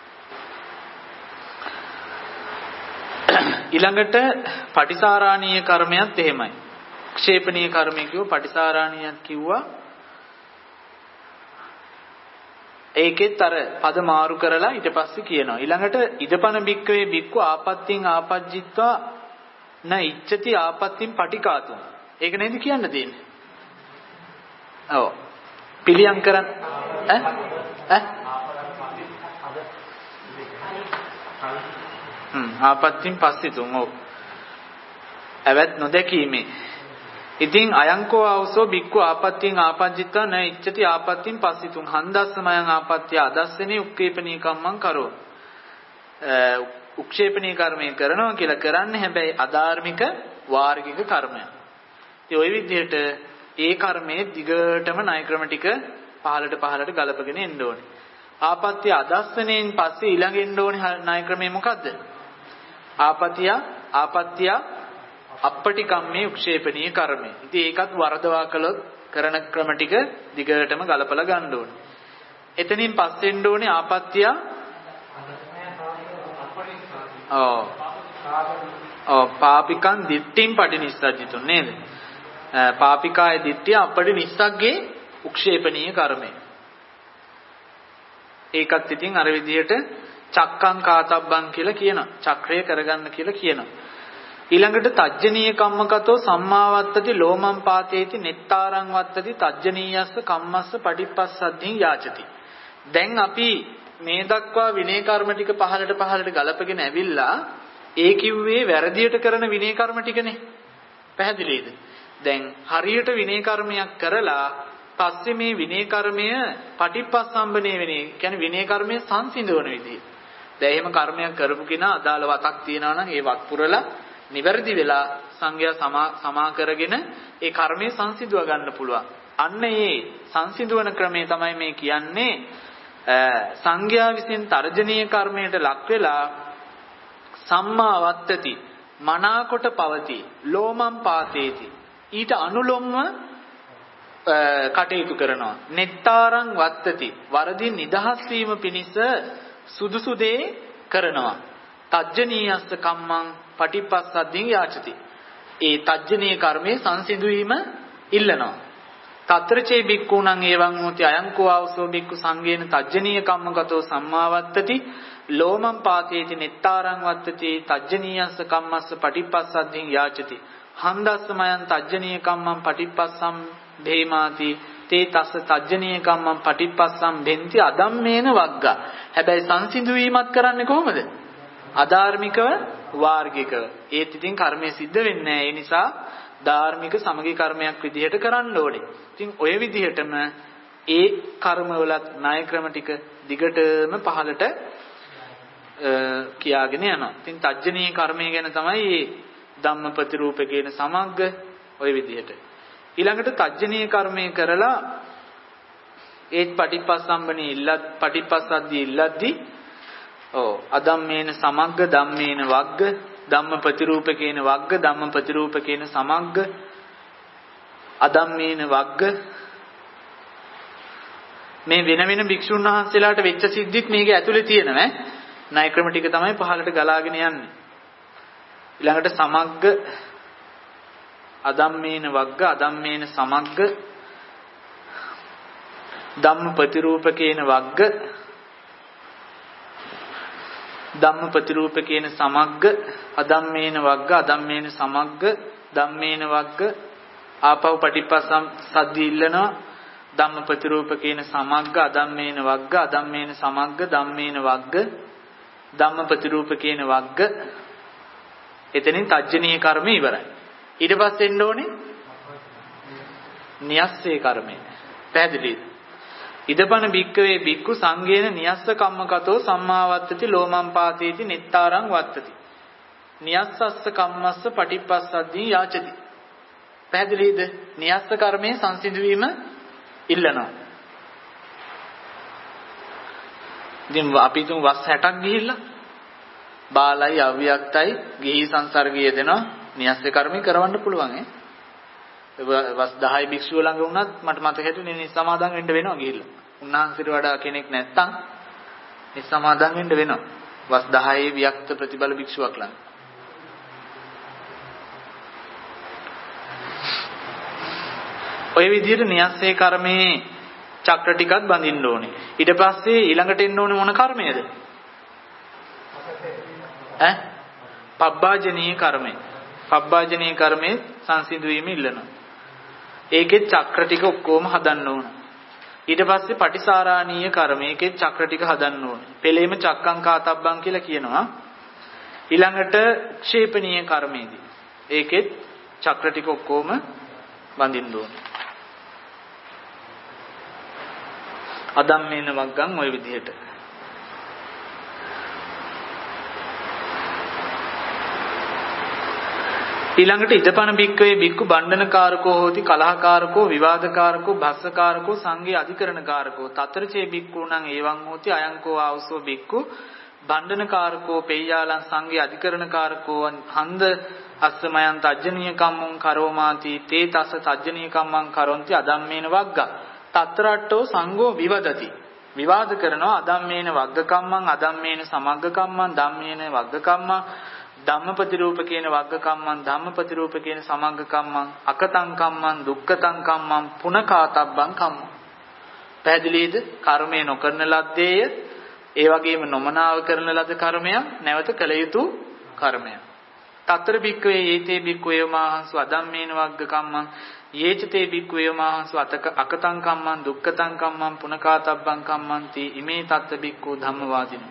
ඊළඟට පටිසාරාණීය කර්මයක් එහෙමයි. ක්ෂේපණීය කර්මය කිව්ව පටිසාරාණීයක් කිව්වා. ඒකෙත් අර පද මාරු කරලා ඊට පස්සේ කියනවා ඊළඟට ඉදපන බික්කවේ බික්කු ආපත්‍තින් ආපජ්ජිත්වා න ඉච්ඡති ආපත්‍තින් පටිකාතුම්. ඒක නේද කියන්න තියෙන්නේ. ඔව්. පිළියම් කරන් ඈ ඈ හ්ම් ආපත්‍තින් පස්සිතුම්. ඔව්. ඇවත් නොදැකීමේ ඉතින් අයංකෝ ආවසෝ බික්කු ආපත්‍තින් ආපජ්ජිත්වා න ඉච්ඡති ආපත්‍තින් පස්සිතුම් හන්දස්සමයන් ආපත්‍ය අදස්සනේ උක්කේපනී කම්මං කරෝ. උක්ෂේපනී කර්මය කරනවා කියලා කරන්නේ හැබැයි අධාර්මික වාර්ගික කර්මයක්. ඉතින් ওই විදිහට ඒ කර්මයේ දිගටම ණය ක්‍රම ටික පහලට පහලට ගලපගෙන එන්න ඕනේ. ආපත්‍ය අදස්සනෙන් පස්සේ ඊළඟ එන්න ඕනේ ණය ක්‍රමය මොකද්ද? ආපත්‍ය ආපත්‍ය අපටි කම්මේ උක්ෂේපනීය කර්මය. ඉතින් ඒකත් වරදවා කළොත් කරන ක්‍රම ටික දිගටම ගලපලා ගන්න ඕනේ. එතනින් පස්සෙන්න ඕනේ ආපත්‍ය ඔව් ඔව් පාපිකං දිට්ඨින් පටිනිස්සජ්ජිතුන් නේද? පාපිකාය දිට්ඨිය අපටි නිස්සග්ගේ උක්ෂේපනීය කර්මය. ඒකත් ඉතින් අර විදිහට චක්කං කාතබ්බං කියලා කියනවා. චක්‍රය කරගන්න කියලා කියනවා. ඊළඟට තජ්ජනීය කම්මකතෝ සම්මාවත්තති ලෝමං පාතේති නෙත්තාරං වත්තති තජ්ජනීයස්ස කම්මස්ස පටිපස්සද්ධින් යාචති. දැන් අපි මේ දක්වා විනය කර්ම ටික පහලට පහලට ගලපගෙන ඇවිල්ලා ඒ කිව්වේ වැරදියට කරන විනය කර්ම ටිකනේ. පැහැදිලිද? දැන් හරියට විනය කර්මයක් කරලා පස්සේ මේ විනය කර්මය පටිපස්සම්බනේ වෙන්නේ. කියන්නේ විනය කර්මය සංසිඳවන විදිහ. දැන් එහෙම කර්මයක් කරපු කෙනා අදාළ වතක් තියනවා නම් ඒ වත් පුරලා නිවැරදි වෙලා සංඝයා සමා සමා කරගෙන ඒ කර්මය සංසිඳව ගන්න පුළුවන්. අන්න ඒ සංසිඳවන ක්‍රමය තමයි මේ කියන්නේ සංඝයා විසින් තර්ජනීය කර්මයට ලක් වෙලා සම්මා වත්තති මනාකොට පවති ලෝමං පාතේති ඊට අනුලොම්ව කටයුතු කරනවා. නෙත්තාරං වත්තති වරදින් නිදහස් වීම පිණිස සුදුසු දේ කරනවා. තජ්ජනීයස්ස කම්මං පටිපස්සද්ධින් යාචති. ඒ තජ්ජනීය කර්මයේ සංසිඳුවීම ඉල්ලනවා. తత్రචේ බික්කුණං එවං හෝති අයංකෝ ආවසෝ බික්කු සංඝේන තජ්ජනීය කම්මගතෝ සම්මාවත්තති ලෝමං පාතේති නෙත්තාරං වත්තති තජ්ජනීයස්ස කම්මස්ස පටිපස්සද්ධින් යාචති. හන්දස්සමයන් තජ්ජනීය කම්මං පටිපස්සම් භේමාති තේ තස්ස තජ්ජනීය කම්මං පටිපස්සම් බෙන්ති අදම්මේන වග්ගා. හැබැයි සංසිඳුවීමත් කරන්නේ කොහොමද? අධාර්මිකව වාර්ගිකව. ඒත් ඉතින් කර්මය සිද්ධ වෙන්නේ නැහැ. ඒ නිසා ධාර්මික සමගි කර්මයක් විදිහට කරන්න ඕනේ. ඉතින් ඔය විදිහටම ඒ කර්මවලත් ණය ක්‍රම ටික දිගටම පහලට කියාගෙන යනවා. ඉතින් තජ්ජනීය කර්මය ගැන තමයි මේ ධම්මපති රූපේ කියන සමග්ග ඔය විදිහට. ඊළඟට තජ්ජනීය කර්මය කරලා ඒත් පටිපස්සම්බනේ ඉල්ලත් පටිපස්සද්දී ඉල්ලද්දී ඔව් අදම්මේන සමග්ග ධම්මේන වග්ග ධම්ම ප්‍රතිරූපකේන වග්ග ධම්ම ප්‍රතිරූපකේන සමග්ග අදම්මේන වග්ග මේ වෙන වෙන භික්ෂුන් වහන්සේලාට වෙච්ච සිද්ධිත් මේකේ ඇතුලේ තියෙනවා ණය ක්‍රම ටික තමයි පහළට ගලාගෙන යන්නේ ඊළඟට සමග්ග අදම්මේන වග්ග අදම්මේන සමග්ග ධම්ම ප්‍රතිරූපකේන වග්ග ධම්ම ප්‍රතිරූපකේන සමග්ග අදම්මේන වග්ග අදම්මේන සමග්ග ධම්මේන වග්ග ආපහු පටිපස්සම් සද්දී ඉල්ලනවා ධම්ම ප්‍රතිරූපකේන සමග්ග අදම්මේන වග්ග අදම්මේන සමග්ග ධම්මේන වග්ග ධම්ම ප්‍රතිරූපකේන වග්ග එතනින් තජ්ජනීය කර්මය ඉවරයි ඊට පස්සේ එන්න ඕනේ නියස්සේ කර්මය පැහැදිලිද ඉදපන භික්කවේ භික්ඛු සංඝේන නියස්ස කම්මකතෝ සම්මාවත්තති ලෝමං පාතේති නිත්තාරං වත්තති නියස්සස්ස කම්මස්ස පටිපස්සද්දී යාචති පැහැදිලිද නියස්ස කර්මයේ සංසිඳවීම ඉල්ලනවා ඉතින් අපි තුන් වස් හැටක් ගිහිල්ලා බාලයි අව්‍යක්තයි ගිහි සංසර්ගය දෙනවා නියස්ස කර්මය කරවන්න පුළුවන් ඈ වස් දහය භික්ෂුව ළඟ වුණත් මට මතක හිටින්නේ නිසමාදන් වෙන්න වෙනවා ගිහිල්ලා. උන්වහන්සේට වඩා කෙනෙක් නැත්තම් නිසමාදන් වෙන්න වෙනවා. වස් දහයේ වික්ත ප්‍රතිබල භික්ෂුවක් ළඟ. ඔය විදිහට න්‍යාසේ කර්මයේ චක්‍ර ටිකක් බඳින්න ඕනේ. ඊට පස්සේ ඊළඟට එන්න ඕනේ මොන කර්මයේද? ඈ? පබ්බාජනීය කර්මය. පබ්බාජනීය කර්මයේ සංසිඳු වීම ඉල්ලනවා. ඒකේ චක්‍ර ටික ඔක්කොම හදන්න ඕන. ඊට පස්සේ පටිසාරාණීය කර්මය ඒකේ චක්‍ර ටික හදන්න ඕන. පෙළේම චක්කං කාතබ්බං කියලා කියනවා. ඊළඟට ක්ෂේපණීය කර්මයේදී ඒකේ චක්‍ර ටික ඔක්කොම බඳින්න ඕන. අදම්මේන වග්ගම් ওই විදිහට. ඊළඟට ඉදපන බික්කවේ බික්කු බණ්ඩනකාරකෝ හෝති කලහකාරකෝ විවාදකාරකෝ භස්සකාරකෝ සංඝේ අධිකරණකාරකෝ තතරචේ බික්කුණං එවං හෝති අයංකෝ ආවසෝ බික්කු බණ්ඩනකාරකෝ පෙය්‍යාලං සංඝේ අධිකරණකාරකෝ හන්ද අස්සමයන් තජ්ජනීය කම්මං කරෝමාති තේ තස තජ්ජනීය කම්මං කරොන්ති අදම්මේන වග්ගා තතරට්ටෝ සංඝෝ විවදති විවාද කරනවා අදම්මේන වග්ග කම්මං අදම්මේන සමග්ග කම්මං ධම්මේන වග්ග කම්මං ධම්මපතිරූපකේන වග්ග කම්මං ධම්මපතිරූපකේන සමග්ග කම්මං අකතං කම්මං දුක්ඛතං කම්මං පුනකාතබ්බං කම්මං පැහැදිලිද කර්මය නොකරන ලද්දේය ඒ වගේම නොමනාව කරන ලද කර්මයක් නැවත කළ යුතු කර්මයක් තතර බික්කවේ යේතේ බික්කවේ මාහංසු අදම්මේන වග්ග කම්මං යේචතේ බික්කවේ මාහංසු අතක අකතං කම්මං දුක්ඛතං කම්මං පුනකාතබ්බං කම්මන්ති ඉමේ තත්ත බික්කෝ ධම්මවාදිනෝ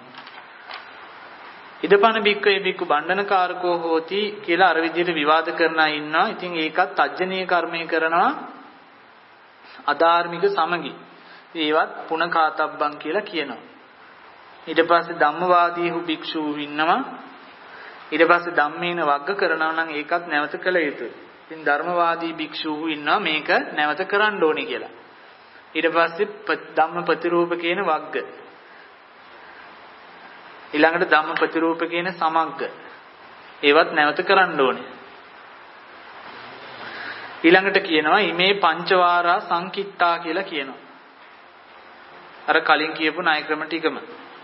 ඉදපන බික්කවේ බික්කු බණ්ඩනකාරකෝ හෝති කියලා අර විදිහට විවාද කරන අය ඉන්නවා. ඉතින් ඒකත් තජ්ජනීය කර්මය කරනවා අධාර්මික සමගි. ඒවත් පුනකාතබ්බං කියලා කියනවා. ඊට පස්සේ ධම්මවාදීහු භික්ෂු ඉන්නවා. ඊට පස්සේ ධම්මේන වග්ග කරනවා නම් ඒකත් නැවත කළ යුතුයි. ඉතින් ධර්මවාදී භික්ෂු ඉන්නවා මේක නැවත කරන්න ඕනේ කියලා. ඊට පස්සේ ධම්ම ප්‍රතිරූපකේන වග්ග ඊළඟට ධම්ම ප්‍රතිරූපකේන සමග්ග ඒවත් නැවත කරන්න ඕනේ. ඊළඟට කියනවා ඉමේ පංචවාරා සංකිට්ඨා කියලා කියනවා. අර කලින් කියපු ණය ක්‍රම ටිකම.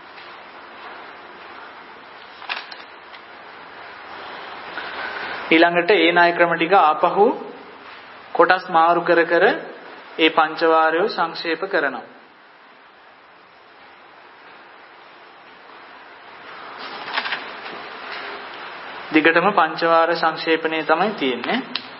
ඊළඟට ඒ ණය ක්‍රම ටික ආපහු කොටස් මාරු කර කර ඒ පංචවාරය සංක්ෂේප කරනවා. දිගටම පංචවාර සංක්ෂේපණය තමයි තියෙන්නේ.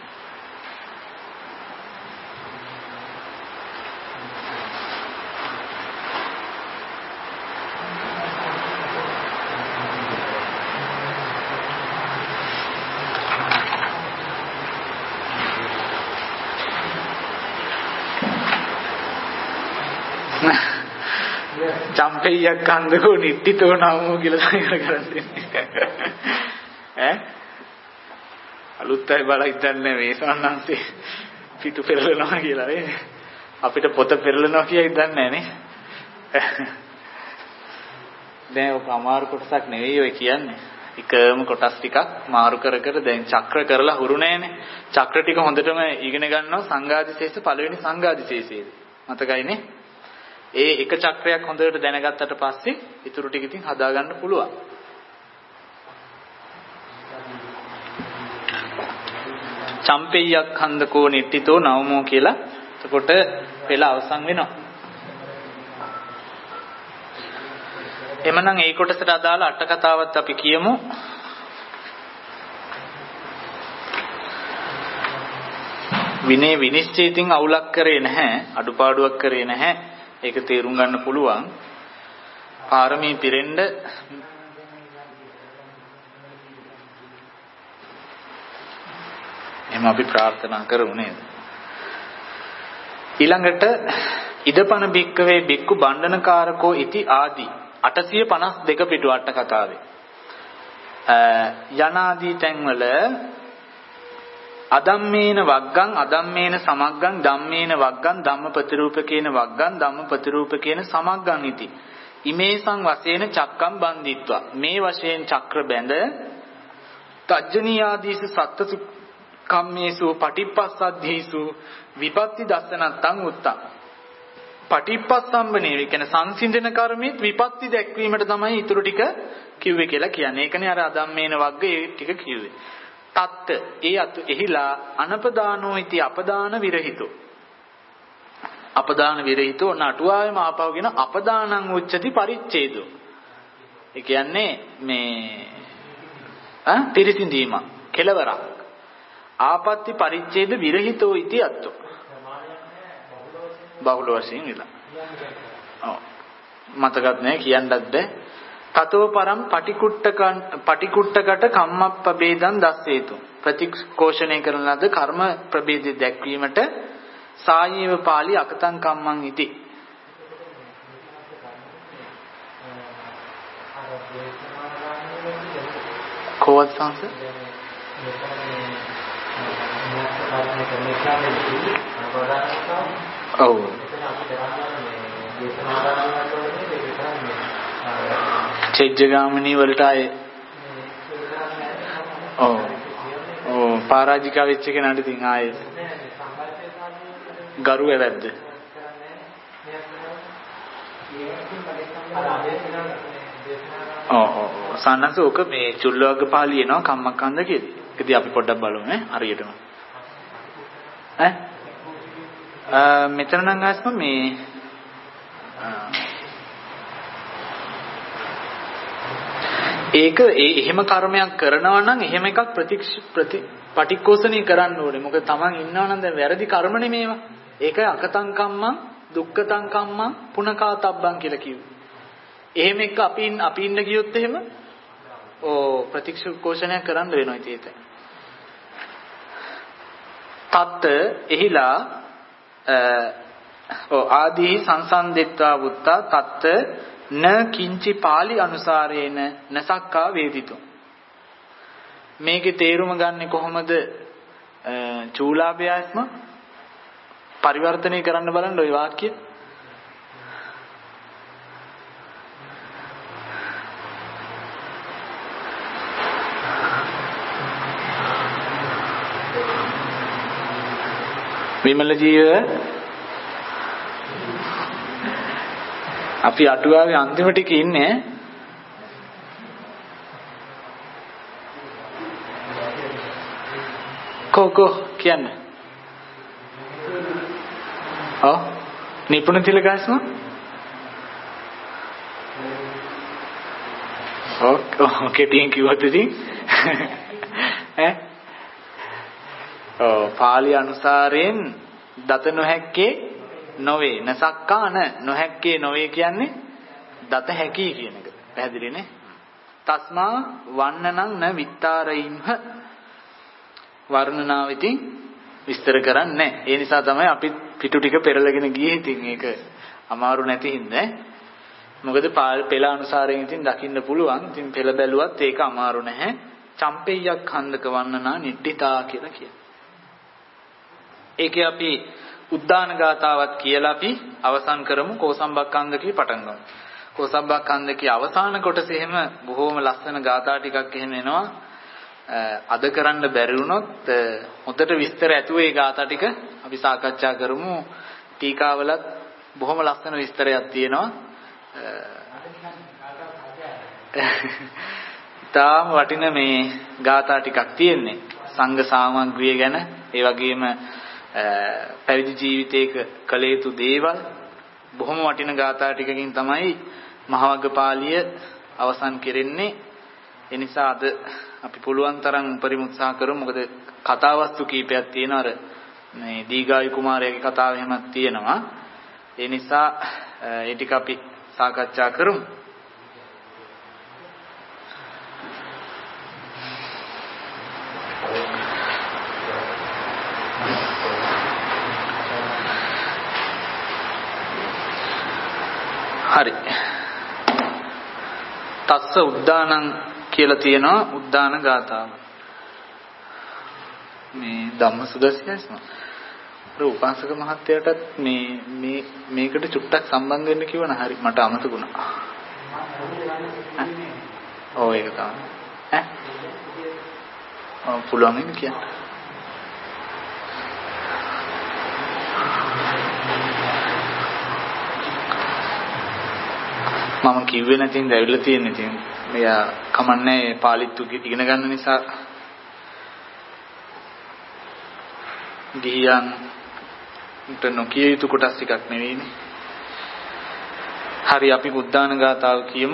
චම්පෙයියක් කන්දකෝ නිට්ටිතෝ නමෝ කියලා තමයි කරන්නේ. ඈ අලුත් අය බලයි දන්නේ මේ සන්නන්සේ පිටු පෙරලනවා කියලා නේ. අපිට පොත පෙරලනවා කියයි දන්නේ නැහැ නේ. දැන් ඔක අමාරු කොටසක් නෙවෙයි ඔය කියන්නේ. එකම කොටස් ටිකක් මාරු කර කර දැන් චක්‍ර කරලා හුරු නැහැනේ. චක්‍ර ටික හොඳටම ඉගෙන ගන්නවා සංඝාදිශේෂ පළවෙනි සංඝාදිශේෂයේදී. මතකයිනේ? ඒ එක චක්‍රයක් හොඳට දැනගත්තට පස්සේ ඊටු ටික ඉතින් හදා ගන්න පුළුවන්. චම්පෙය්‍යක් හන්දකෝ නිට්ටිතෝ නවමෝ කියලා එතකොට පෙළ අවසන් වෙනවා. එමනම් ඒ කොටසට අදාළ අට කතාවත් අපි කියමු. විනය විනිශ්චයකින් අවුලක් කරේ නැහැ, අඩුපාඩුවක් කරේ නැහැ. ඒක තේරුම් ගන්න පුළුවන්. පාරමී පිරෙන්න එහෙම අපි ප්‍රාර්ථනා කරමු නේද? ඊළඟට ඉදපන බික්කවේ බික්කු බණ්ඩනකාරකෝ ඉති ආදී අටසිය පනස් දෙක පිටු අට කතාවේ යනාදී තැන්වල අදම්මේන වග්ගං අදම්මේන සමග්ගං ධම්මේන වග්ගං ධම්මපතිරූපකේන වග්ගං ධම්මපතිරූපකේන සමග්ගං ඉති ඉමේසං වශයෙන් චක්කම් බන්දිත්වා මේ වශයෙන් චක්‍ර බැඳ තජ්ජනීයාදීස සත්තසු කම්මේසු පටිප්පස්සද්ධීසු විපත්ති දස්සනත්තං උත්තං පටිප්පස්සම්බනේ කියන සංසිඳන කර්මෙත් විපත්ති දැක්වීමට තමයි ඊටු ටික කිව්වේ කියලා කියන්නේ. ඒකනේ අර අදම්මේන වග්ග ඒ ටික කිව්වේ. තත්ත ඒ අතු එහිලා අනපදානෝ ඉති අපදාන විරහිතෝ. අපදාන විරහිතෝ නටුවාවේ මාපවගෙන අපදානං උච්චති පරිච්ඡේදෝ. ඒ කියන්නේ මේ ආ පිරිසිඳීම කෙලවරක්. ආපත්‍ති පරිච්ඡේද විරහිතෝ ඉති අත්තෝ. බහුල වශයෙන් විලා. ඔව්. මතකත් නැහැ කියන්නත් බෑ. තතෝ පරම් පටිකුට්ටකන් පටිකුට්ටකට කම්මප්පබේදං දස්සේතු. ප්‍රතිකෝෂණය කරන ලද කර්ම ප්‍රභේදය දැක්වීමට සායීව පාළි අකතං කම්මං ඉති. කොහොමද සංස? ඔව්. චෛත්‍යගාමිනී වලට ආයේ ඔව් ඔව් පරාජිකා වෙච්ච කෙනාට ඉතින් ආයේ ගරු වැවැද්ද ඔව් ඔව් සන්නස ඔක මේ චුල්ලවග්ග පාළි එනවා කම්මක්ඛන්ද කියලා. ඒකදී අපි පොඩ්ඩක් බලමු ඈ හරියටම. ඈ මෙතන නම් ආස්ම මේ ඒක ඒ එහෙම කර්මයක් කරනවා නම් එහෙම එකක් ප්‍රතික්ෂ ප්‍රති පටික්කෝසණී කරන්න ඕනේ. මොකද Taman ඉන්නවා නම් දැන් වැරදි කර්මනේ මේවා. ඒකයි අකතං කම්මං දුක්ඛතං කම්මං පුනකාතබ්බං කියලා කිව්වේ. එහෙම එක අපි අපි ඉන්න ගියොත් එහෙම ඕ ප්‍රතික්ෂේපෝෂණය කරන්න වෙනවා ඉතින් ඒක. තත් එහිලා ඕ ආදී සංසන්දෙත්වා වුත්තා තත් න කිංචි පාලි අනුසාරේන නසක්කා වේදිතෝ. මේකේ තේරුම ගන්නෙ කොහොමද? චූලාභයස්ම පරිවර්තනය කරන්න බලන්න ওই වාක්‍ය. විමල ජීව අපි අටුවාවේ අන්තිම ටිකේ ඉන්නේ කොකෝ කියන්නේ ඔව් නිපුණ තිලගස්ම ඕකේ ටින් කිව්වද ඉතින් ඈ ඔව් පාලි අනුසාරයෙන් දත නොහැක්කේ නොවේ නසක්කාන නොහැක්කේ නොවේ කියන්නේ දත හැකි කියන එක. පැහැදිලිනේ? තස්මා වන්නනං න විත්තරයින්හ වර්ණනාව ඉතින් විස්තර කරන්නේ නැහැ. ඒ නිසා තමයි අපි පිටු ටික පෙරලගෙන ගියේ. ඉතින් ඒක අමාරු නැති හින්දා. මොකද පෙළ අනුසාරයෙන් ඉතින් දකින්න පුළුවන්. ඉතින් පෙළ බැලුවත් ඒක අමාරු නැහැ. චම්පෙය්‍යක් හන්දක වන්නනා නිට්ඨිතා කියලා කියනවා. ඒකේ අපි උද්දාන ගාතාවත් කියලා අපි අවසන් කරමු. කෝසම්බක්ඛන්දකේ පටන් ගමු. කෝසම්බක්ඛන්දකේ අවසාන කොටස එහෙම බොහෝම ලස්සන ගාථා ටිකක් එහෙම එනවා. අද කරන්න බැරි වුණොත් හොඳට විස්තර ඇතුව ඒ ගාථා ටික අපි සාකච්ඡා කරමු. ටීකාවලත් බොහොම ලස්සන විස්තරයක් තියෙනවා. තාම වටින මේ ගාථා ටිකක් තියෙන්නේ. සංඝ සාමග්‍රිය ගැන, ඒ වගේම පැවිදි ජීවිතයක කළ යුතු දේවල් බොහොම වටින ගාථා ටිකකින් තමයි මහවග්ගපාළිය අවසන් කෙරෙන්නේ. ඒ නිසා අද අපි පුළුවන් තරම් උපරිම උත්සාහ කරමු. මොකද කතා වස්තු කීපයක් තියෙනවා. අර මේ දීගායු කුමාරයාගේ කතාව එහෙමත් තියෙනවා. ඒ නිසා ඒ ටික අපි සාකච්ඡා කරමු. හරි. තස්ස උද්දානං කියලා තියෙනවා උද්දාන ගාථාව. මේ ධම්මසුදස්සයස්ම. ඒ උපාසක මහත්තයාටත් මේ මේ මේකට චුට්ටක් සම්බන්ධ වෙන්න කිව්වන හරි මට අමතකුණා. ඔව් ඒක තමයි. ඈ? ඔව් පුළුවන් ඉන්න කියන්න. මම කිව්වේ නැති ඉඳ ඇවිල්ලා තියෙන ඉතින් මෙයා කමන්නේ පාලිත් ඉගෙන ගන්න නිසා ගියන් නොකිය යුතු කොටස් ටිකක් නෙවෙයිනේ. හරි අපි උද්දාන ගාථාව කියමු.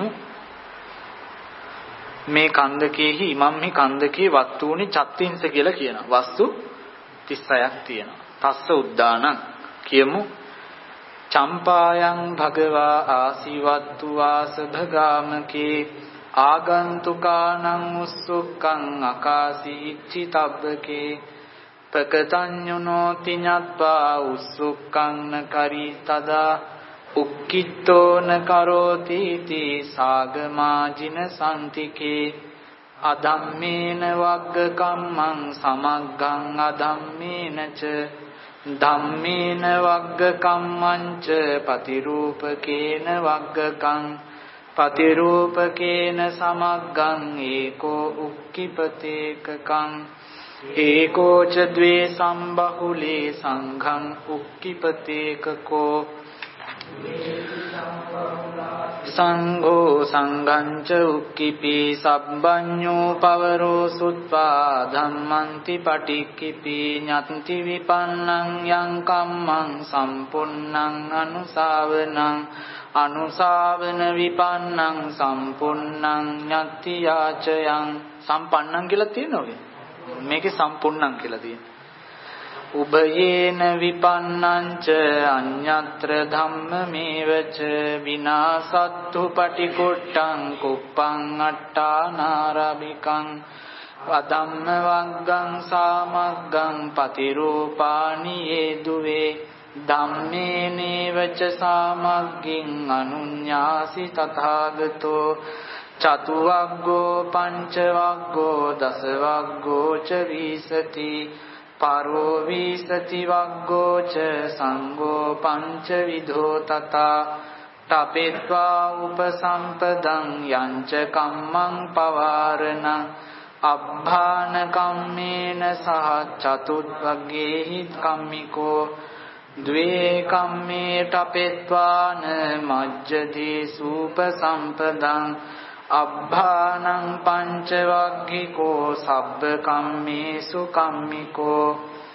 මේ කන්දකේහි ඉමම්හි කන්දකේ වස්තුනි චත්තිංස කියලා කියනවා. වස්තු තිස් හයක් තියෙනවා. තස්ස උද්දානං කියමු. චම්පායන් භගවා ආසිවත්තු වාසභගාමකේ ආගන්තුකානං උස්සුක්ඛං අකාසීච්චි තබ්බකේ පකතඤ්ඤුනෝති ඤත්වා උස්සුක්ඛං නකරි තදා උක්කිට්ඨෝන කරෝති තී සාගමාජින සම්තිකේ අධම්මේන වග්ග කම්මං සමග්ගං අධම්මේන ච ධම්මේන වග්ග කම්මංච පතිරූපකේන වග්ගකං පතිරූපකේන සමග්ගං ඒකෝ උක්කිපතේකකං ඒකෝ ච ද්වේ සම්බහුලේ සංඝං උක්කිපතේකකෝ සංඝෝ සංඝං ච උක්කිපි සබ්බඤ්ඤෝ පවරෝ සුත්වා ධම්මන්ති පටික්කිපි ඤත්ති විපන්නං යං කම්මං සම්පුන්නං අනුසාවනං අනුසාවන විපන්නං සම්පුන්නං ඤත්ති යාචයං සම්පන්නං කියලා තියෙනවා. මේකේ සම්පුන්නං කියලා තියෙනවා. උභයේන විපන්නංච අඤ්ඤත්‍ර ධම්මමේවච විනාසත්තු පටිකොට්ටං කුප්පං අට්ඨානාරබිකං වදම්ම වග්ගං සාමග්ගං පතිරූපානි යේදුවේ ධම්මේනේවච සාමග්ගින් අනුඤ්ඤාසි තථාගතෝ චතුවග්ගෝ පංචවග්ගෝ දසවග්ගෝ ච විසති පරෝ විසති වග්ගෝ ච සංඝෝ පංච විධෝ තථා තපෙත්වා උපසම්පදං යංච කම්මං පවාරණං අබ්භාන කම්මේන සහ චතුත්වග්ගේහි කම්මිකෝ ද්වේ කම්මේ තපෙත්වාන මජ්ජදී සූපසම්පදං අබ්භානං පංචවග්ගිකෝ සබ්බ කම්මේසු කම්මිකෝ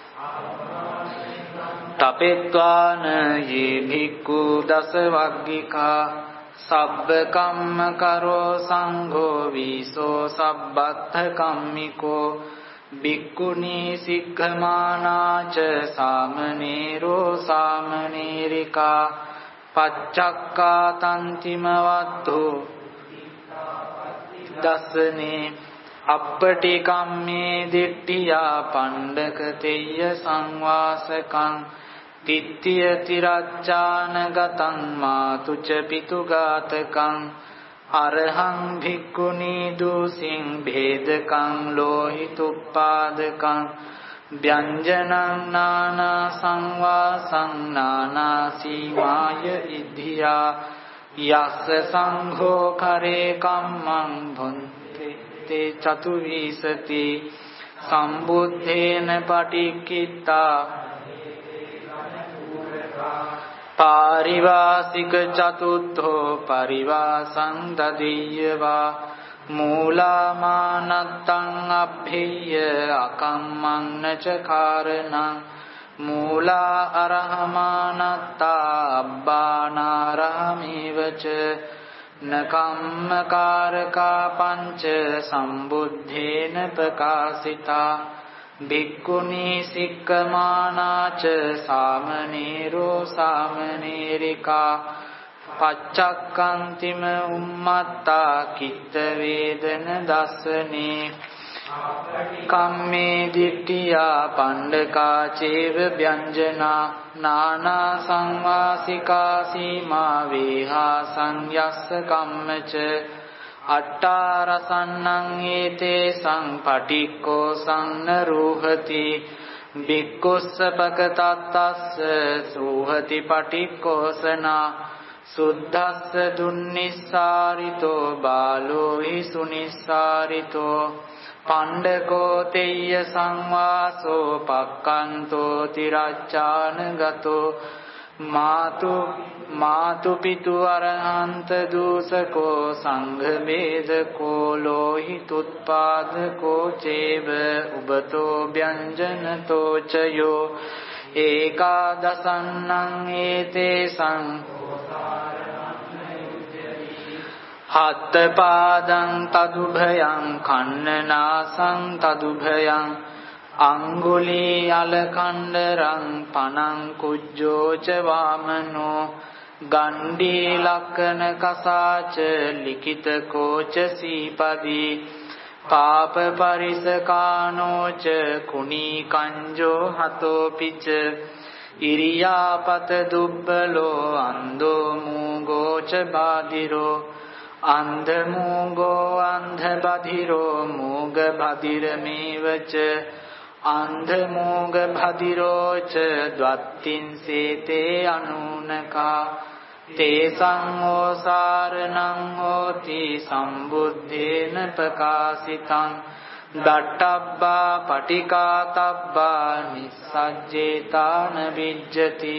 තපෙත්වාන යේ භික්ඛු දසවග්ගිකා සබ්බ කම්ම කරෝ සංඝෝ විසෝ සබ්බත්ථ කම්මිකෝ භික්ඛුනී සික්ඛමානාච සාමනීරෝ සාමනීරිකා පච්චක්කා තන්තිම වත්තු දසනේ අප්පටි කම්මේ දිට්ඨියා පණ්ඩක තෙය්‍ය සංවාසකං තිත්තිය තිරච්ඡාන ගතං මාතුච පිතුඝාතකං අරහං භික්ඛුනී දුසින් භේදකං ලෝහිතුප්පාදකං ව්‍යංජනං නානා සංවාසං නානා සීමාය ඉද්ධියා යස්ස සංඝෝ කරේ කම්මං භුන්තේ චතුවිසති සම්බුද්ධේන පටික්කිතා පාරිවාසික චතුත්ථෝ පරිවාසං දදීයවා මූලාමානත්තං අභ්භේය අකම්මං නච කාරණං මූලා අරහමානත්තා අබ්බානාරහමේවච නකම්මකාරකා පංච සම්බුද්ධේන ප්‍රකාශිතා භික්ඛුනී සික්ඛමානාච සාමනීරෝ සාමනීරිකා පච්චක්කන්තිම උම්මත්තා කිත්ත වේදන දස්සනේ කම්මේ දිට්ඨියා පණ්ඩකා චේව ව්‍යංජනා නානා සංවාසිකා සීමා වේහා සංයස්ස කම්මච අට්ඨාරසන්නං ඒතේ සංපටික්කෝ සංනරූහති භික්ඛුස්සපකතත්තස්ස සූහති පටික්කෝසනා සුද්ධස්ස දුන්නිස්සාරිතෝ බාලෝ හි සුනිස්සාරිතෝ පණ්ඩකෝ තෙය්‍ය සංවාසෝ පක්ඛන්තෝ තිරච්ඡානගතෝ මාතු මාතු පිතු අරහන්ත දූසකෝ සංඝ වේදකෝ ලෝහිතුත්පාදකෝ චේව උබතෝ ව්‍යංජනතෝ චයෝ ඒකාදසන්නං ඒතේ සං හත්ත පාදං තදුභයං කන්නනාසං තදුභයං අංගුලී අලකණ්ඩරං පනං කුජ්ජෝ ච වාමනෝ ගණ්ඩී ලක්කන කසාච ලිඛිතකෝ ච සීපදී පාප පරිසකානෝ ච කුණී කංජෝ හතෝ පිච ඉරියාපත දුබ්බලෝ අන්ධෝ මූගෝ ච බාධිරෝ අන්ධ මූගෝ අන්ධ බධිරෝ මූග බධිරමේවච අන්ධ මූග බධිරෝ ච ද්වත්තිං සේතේ අනූනකා තේසං ඕසාරණං හෝති සම්බුද්ධේන ප්‍රකාශිතං දට්ඨබ්බා පටිකාතබ්බා නිස්සජ්ජේතාන විජ්ජති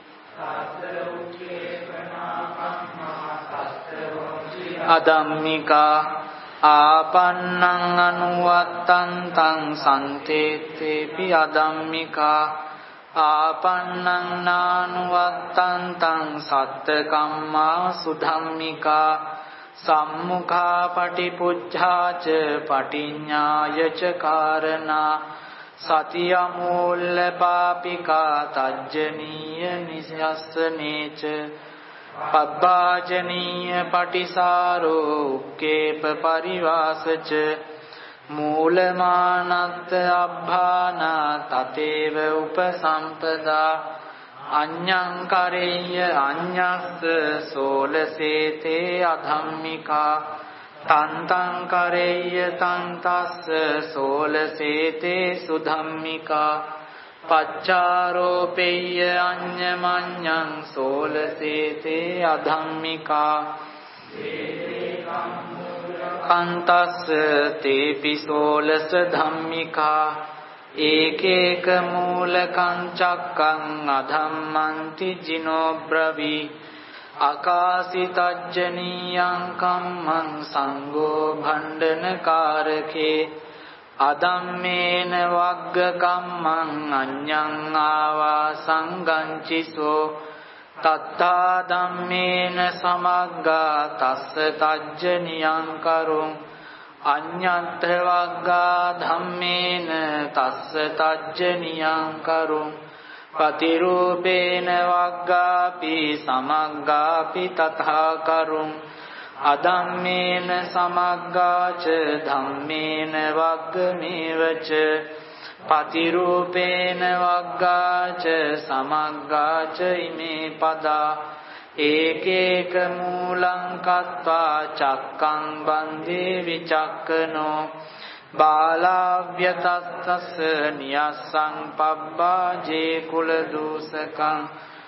අදම්මිකා ආපන්නං අනුවත්තං තං සම්තේතේපි අදම්මිකා ආපන්නං නානුවත්තං තං සත්ත කම්මා සුධම්මිකා සම්මුඛා පටිපුච්ඡාච පටිඤ්ඤාය ච කාරණා සතිය මූල්‍ය පාපිකා තජ්ජනීය නිසස්සනේච පබ්බාජනීය පටිසාරෝ උක්කේප පරිවාසච මූලමානත්ත අබ්බානා තතේව උපසම්පදා අඤ්ඤං කරෙය්‍ය අඤ්ඤස්ස සෝලසේතේ අධම්මිකා තන්තං කරෙය්‍ය තන්තස්ස සෝලසේතේ සුධම්මිකා පච්චාරෝපෙය්‍ය අඤ්ඤමඤ්ඤං සෝලසේතේ අධම්මිකා කන්තස්ස තේපි සෝලස ධම්මිකා ඒකේක මූලකං චක්කං අධම්මන්ති ජිනෝ බ්‍රවි අකාසිතජ්ජනීයං කම්මං සංඝෝ භණ්ඩනකාරකේ අදම්මේන වග්ග කම්මං අඤ්ඤං ආවා සංගංචිසෝ තත්තා ධම්මේන සමග්ගා තස්ස තජ්ජනියං කරුං අඤ්ඤත්ථ වග්ගා ධම්මේන තස්ස තජ්ජනියං කරුං පතිරූපේන වග්ගාපි සමග්ගාපි තථා කරුං අදම්මේන සමග්ගාච ධම්මේන වග්ගමේවච පතිරූපේන වග්ගාච සමග්ගාච ඉමේ පදා ඒකේක මූලං කତ୍වා චක්කං බන්දේ විචක්කනෝ බාලාව්‍යතස්සස නියස්සං පබ්බාජේ කුල දූසකං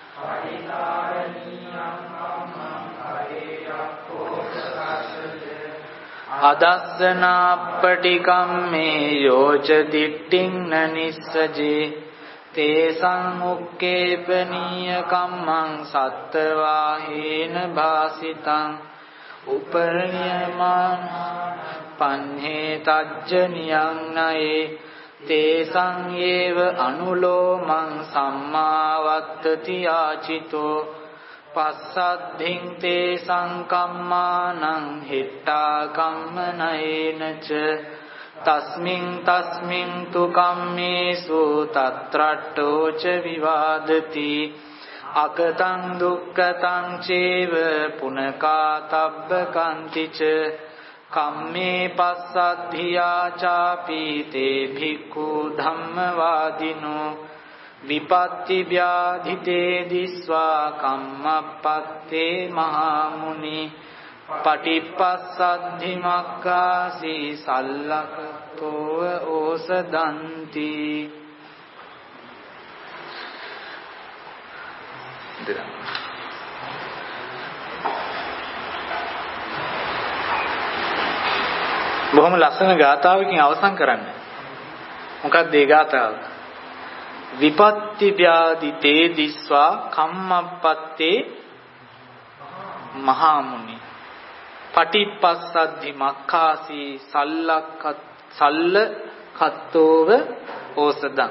අදස්සනාප්පටිකම්මේ යෝච දිට්ඨින් නනිස්සජේ තේසං උක්කේපනීය කම්මං සත්තවාහේන භාසිතං උපරියමාන පඤ්ඤේ තජ්ජනියං නයේ තේසං ඒව අනුලෝමං සම්මාවත්තති ආචිතෝ පස්සද්ධින් තේසං කම්මානං හිට්ඨා කම්මනයේනච තස්මින් තස්මින් තු කම්මේසු තත්‍රට්ඨෝච විවාදති අකතං දුක්ඛතං චේව පුනකාතබ්බ කන්තිච කම්මේ පස්සද්ධියා චාපි තේ භික්ඛු ධම්මවාදිනෝ විපත්ති ව්‍යාධිතේ දිස්වා කම්මප්පත්තේ මහා මුනි පටිපස්සද්ධි මක්ඛාසි සල්ලකතෝ ඕසදන්ති. බොහොම ලස්සන ගාථාවකින් අවසන් කරන්න. මොකක්ද ඒ ගාථාව? විපත්ති ව්‍යාධි තේ දිස්වා කම්මප්පත්තේ මහා මුනි පටිපස්සද්ධි මක්ඛාසි සල්ලක්ඛත් සල්ල කත්තෝව ඕසදං.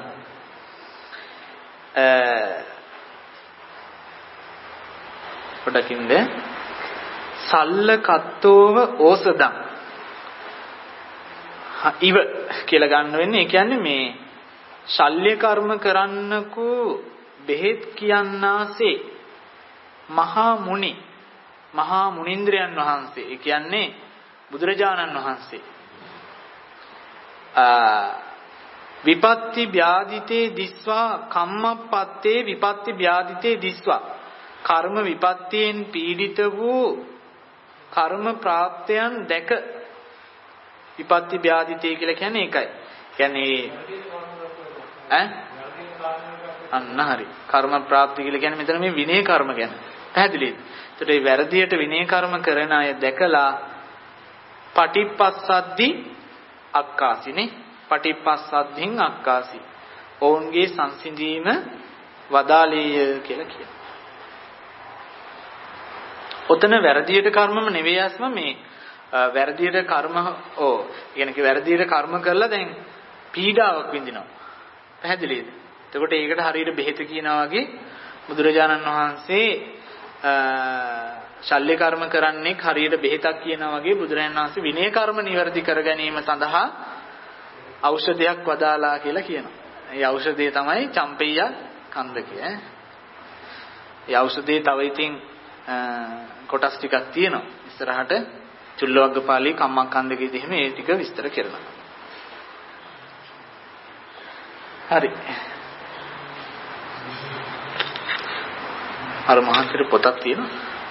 පොඩකින්ද සල්ල කත්තෝව ඕසදං ඉව කියලා ගන්න වෙන්නේ. ඒ කියන්නේ මේ ශල්‍ය කර්ම කරන්නකෝ බෙහෙත් කියන්නාසේ මහා මුනි මහා මුනින්ද්‍රයන් වහන්සේ, ඒ කියන්නේ බුදුරජාණන් වහන්සේ විපත්ති ව්‍යාධිතේ දිස්වා කම්මප්පත්තේ විපත්ති ව්‍යාධිතේ දිස්වා කර්ම විපත්තියෙන් පීඩිත වූ කර්ම ප්‍රාප්තයන් දැක විපත්ති ව්‍යාධිතේ කියලා කියන්නේ ඒකයි. කියන්නේ ඈ අන්න හරි. කර්ම ප්‍රාප්ති කියලා කියන්නේ මෙතන මේ විනය කර්ම ගැන. පැහැදිලිද? ඒතට මේ වැරදියට විනය කර්ම කරන අය දැකලා පටිපස්සද්දි අක්කාසිනේ. පටිපස්සද්දින් අක්කාසි. ඔවුන්ගේ සංසිඳීම වදාළේය කියලා කියනවා. ඔතන වැරදියට කර්මම නෙවෙයි අස්ම මේ වැරදියට කර්ම ඕ කියන්නේ වැරදියට කර්ම කරලා දැන් පීඩාවක් විඳිනවා. පැහැදිලිද? එතකොට ඒකට හරියට බෙහෙත කියනවා වගේ බුදුරජාණන් වහන්සේ ශල්‍ය කර්ම කරන්නේ හරියට බෙහෙතක් කියනවා වගේ බුදුරජාණන් වහන්සේ විනය කර්ම නිවැරදි කර ගැනීම සඳහා ඖෂධයක් වදාලා කියලා කියනවා. ඒ ඖෂධය තමයි චම්පෙය්‍ය කන්දකය. ඒ ඖෂධයේ තව ඉතින් කොටස් ටිකක් තියෙනවා. ඉස්සරහට චුල්ලවග්ගපාලී කම්මක්ඛන්දකයේදී එහෙම ඒ ටික විස්තර කරනවා. හරි. අර මහන්සිර පොතක් තියෙනවා.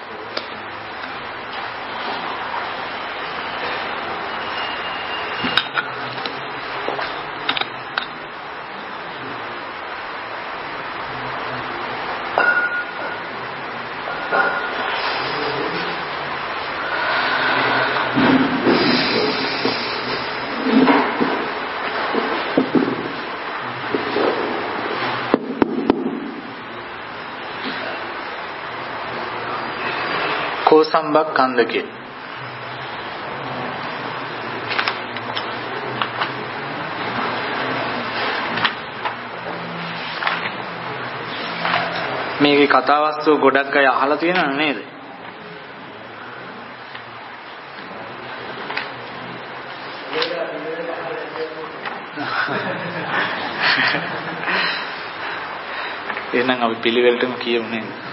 කෝසම්බක්ඛන්දකේ මේකේ කතාවස්තු ගොඩක් අය අහලා තියෙනව නේද? එහෙනම් අපි පිළිවෙලටම කියමු නේද?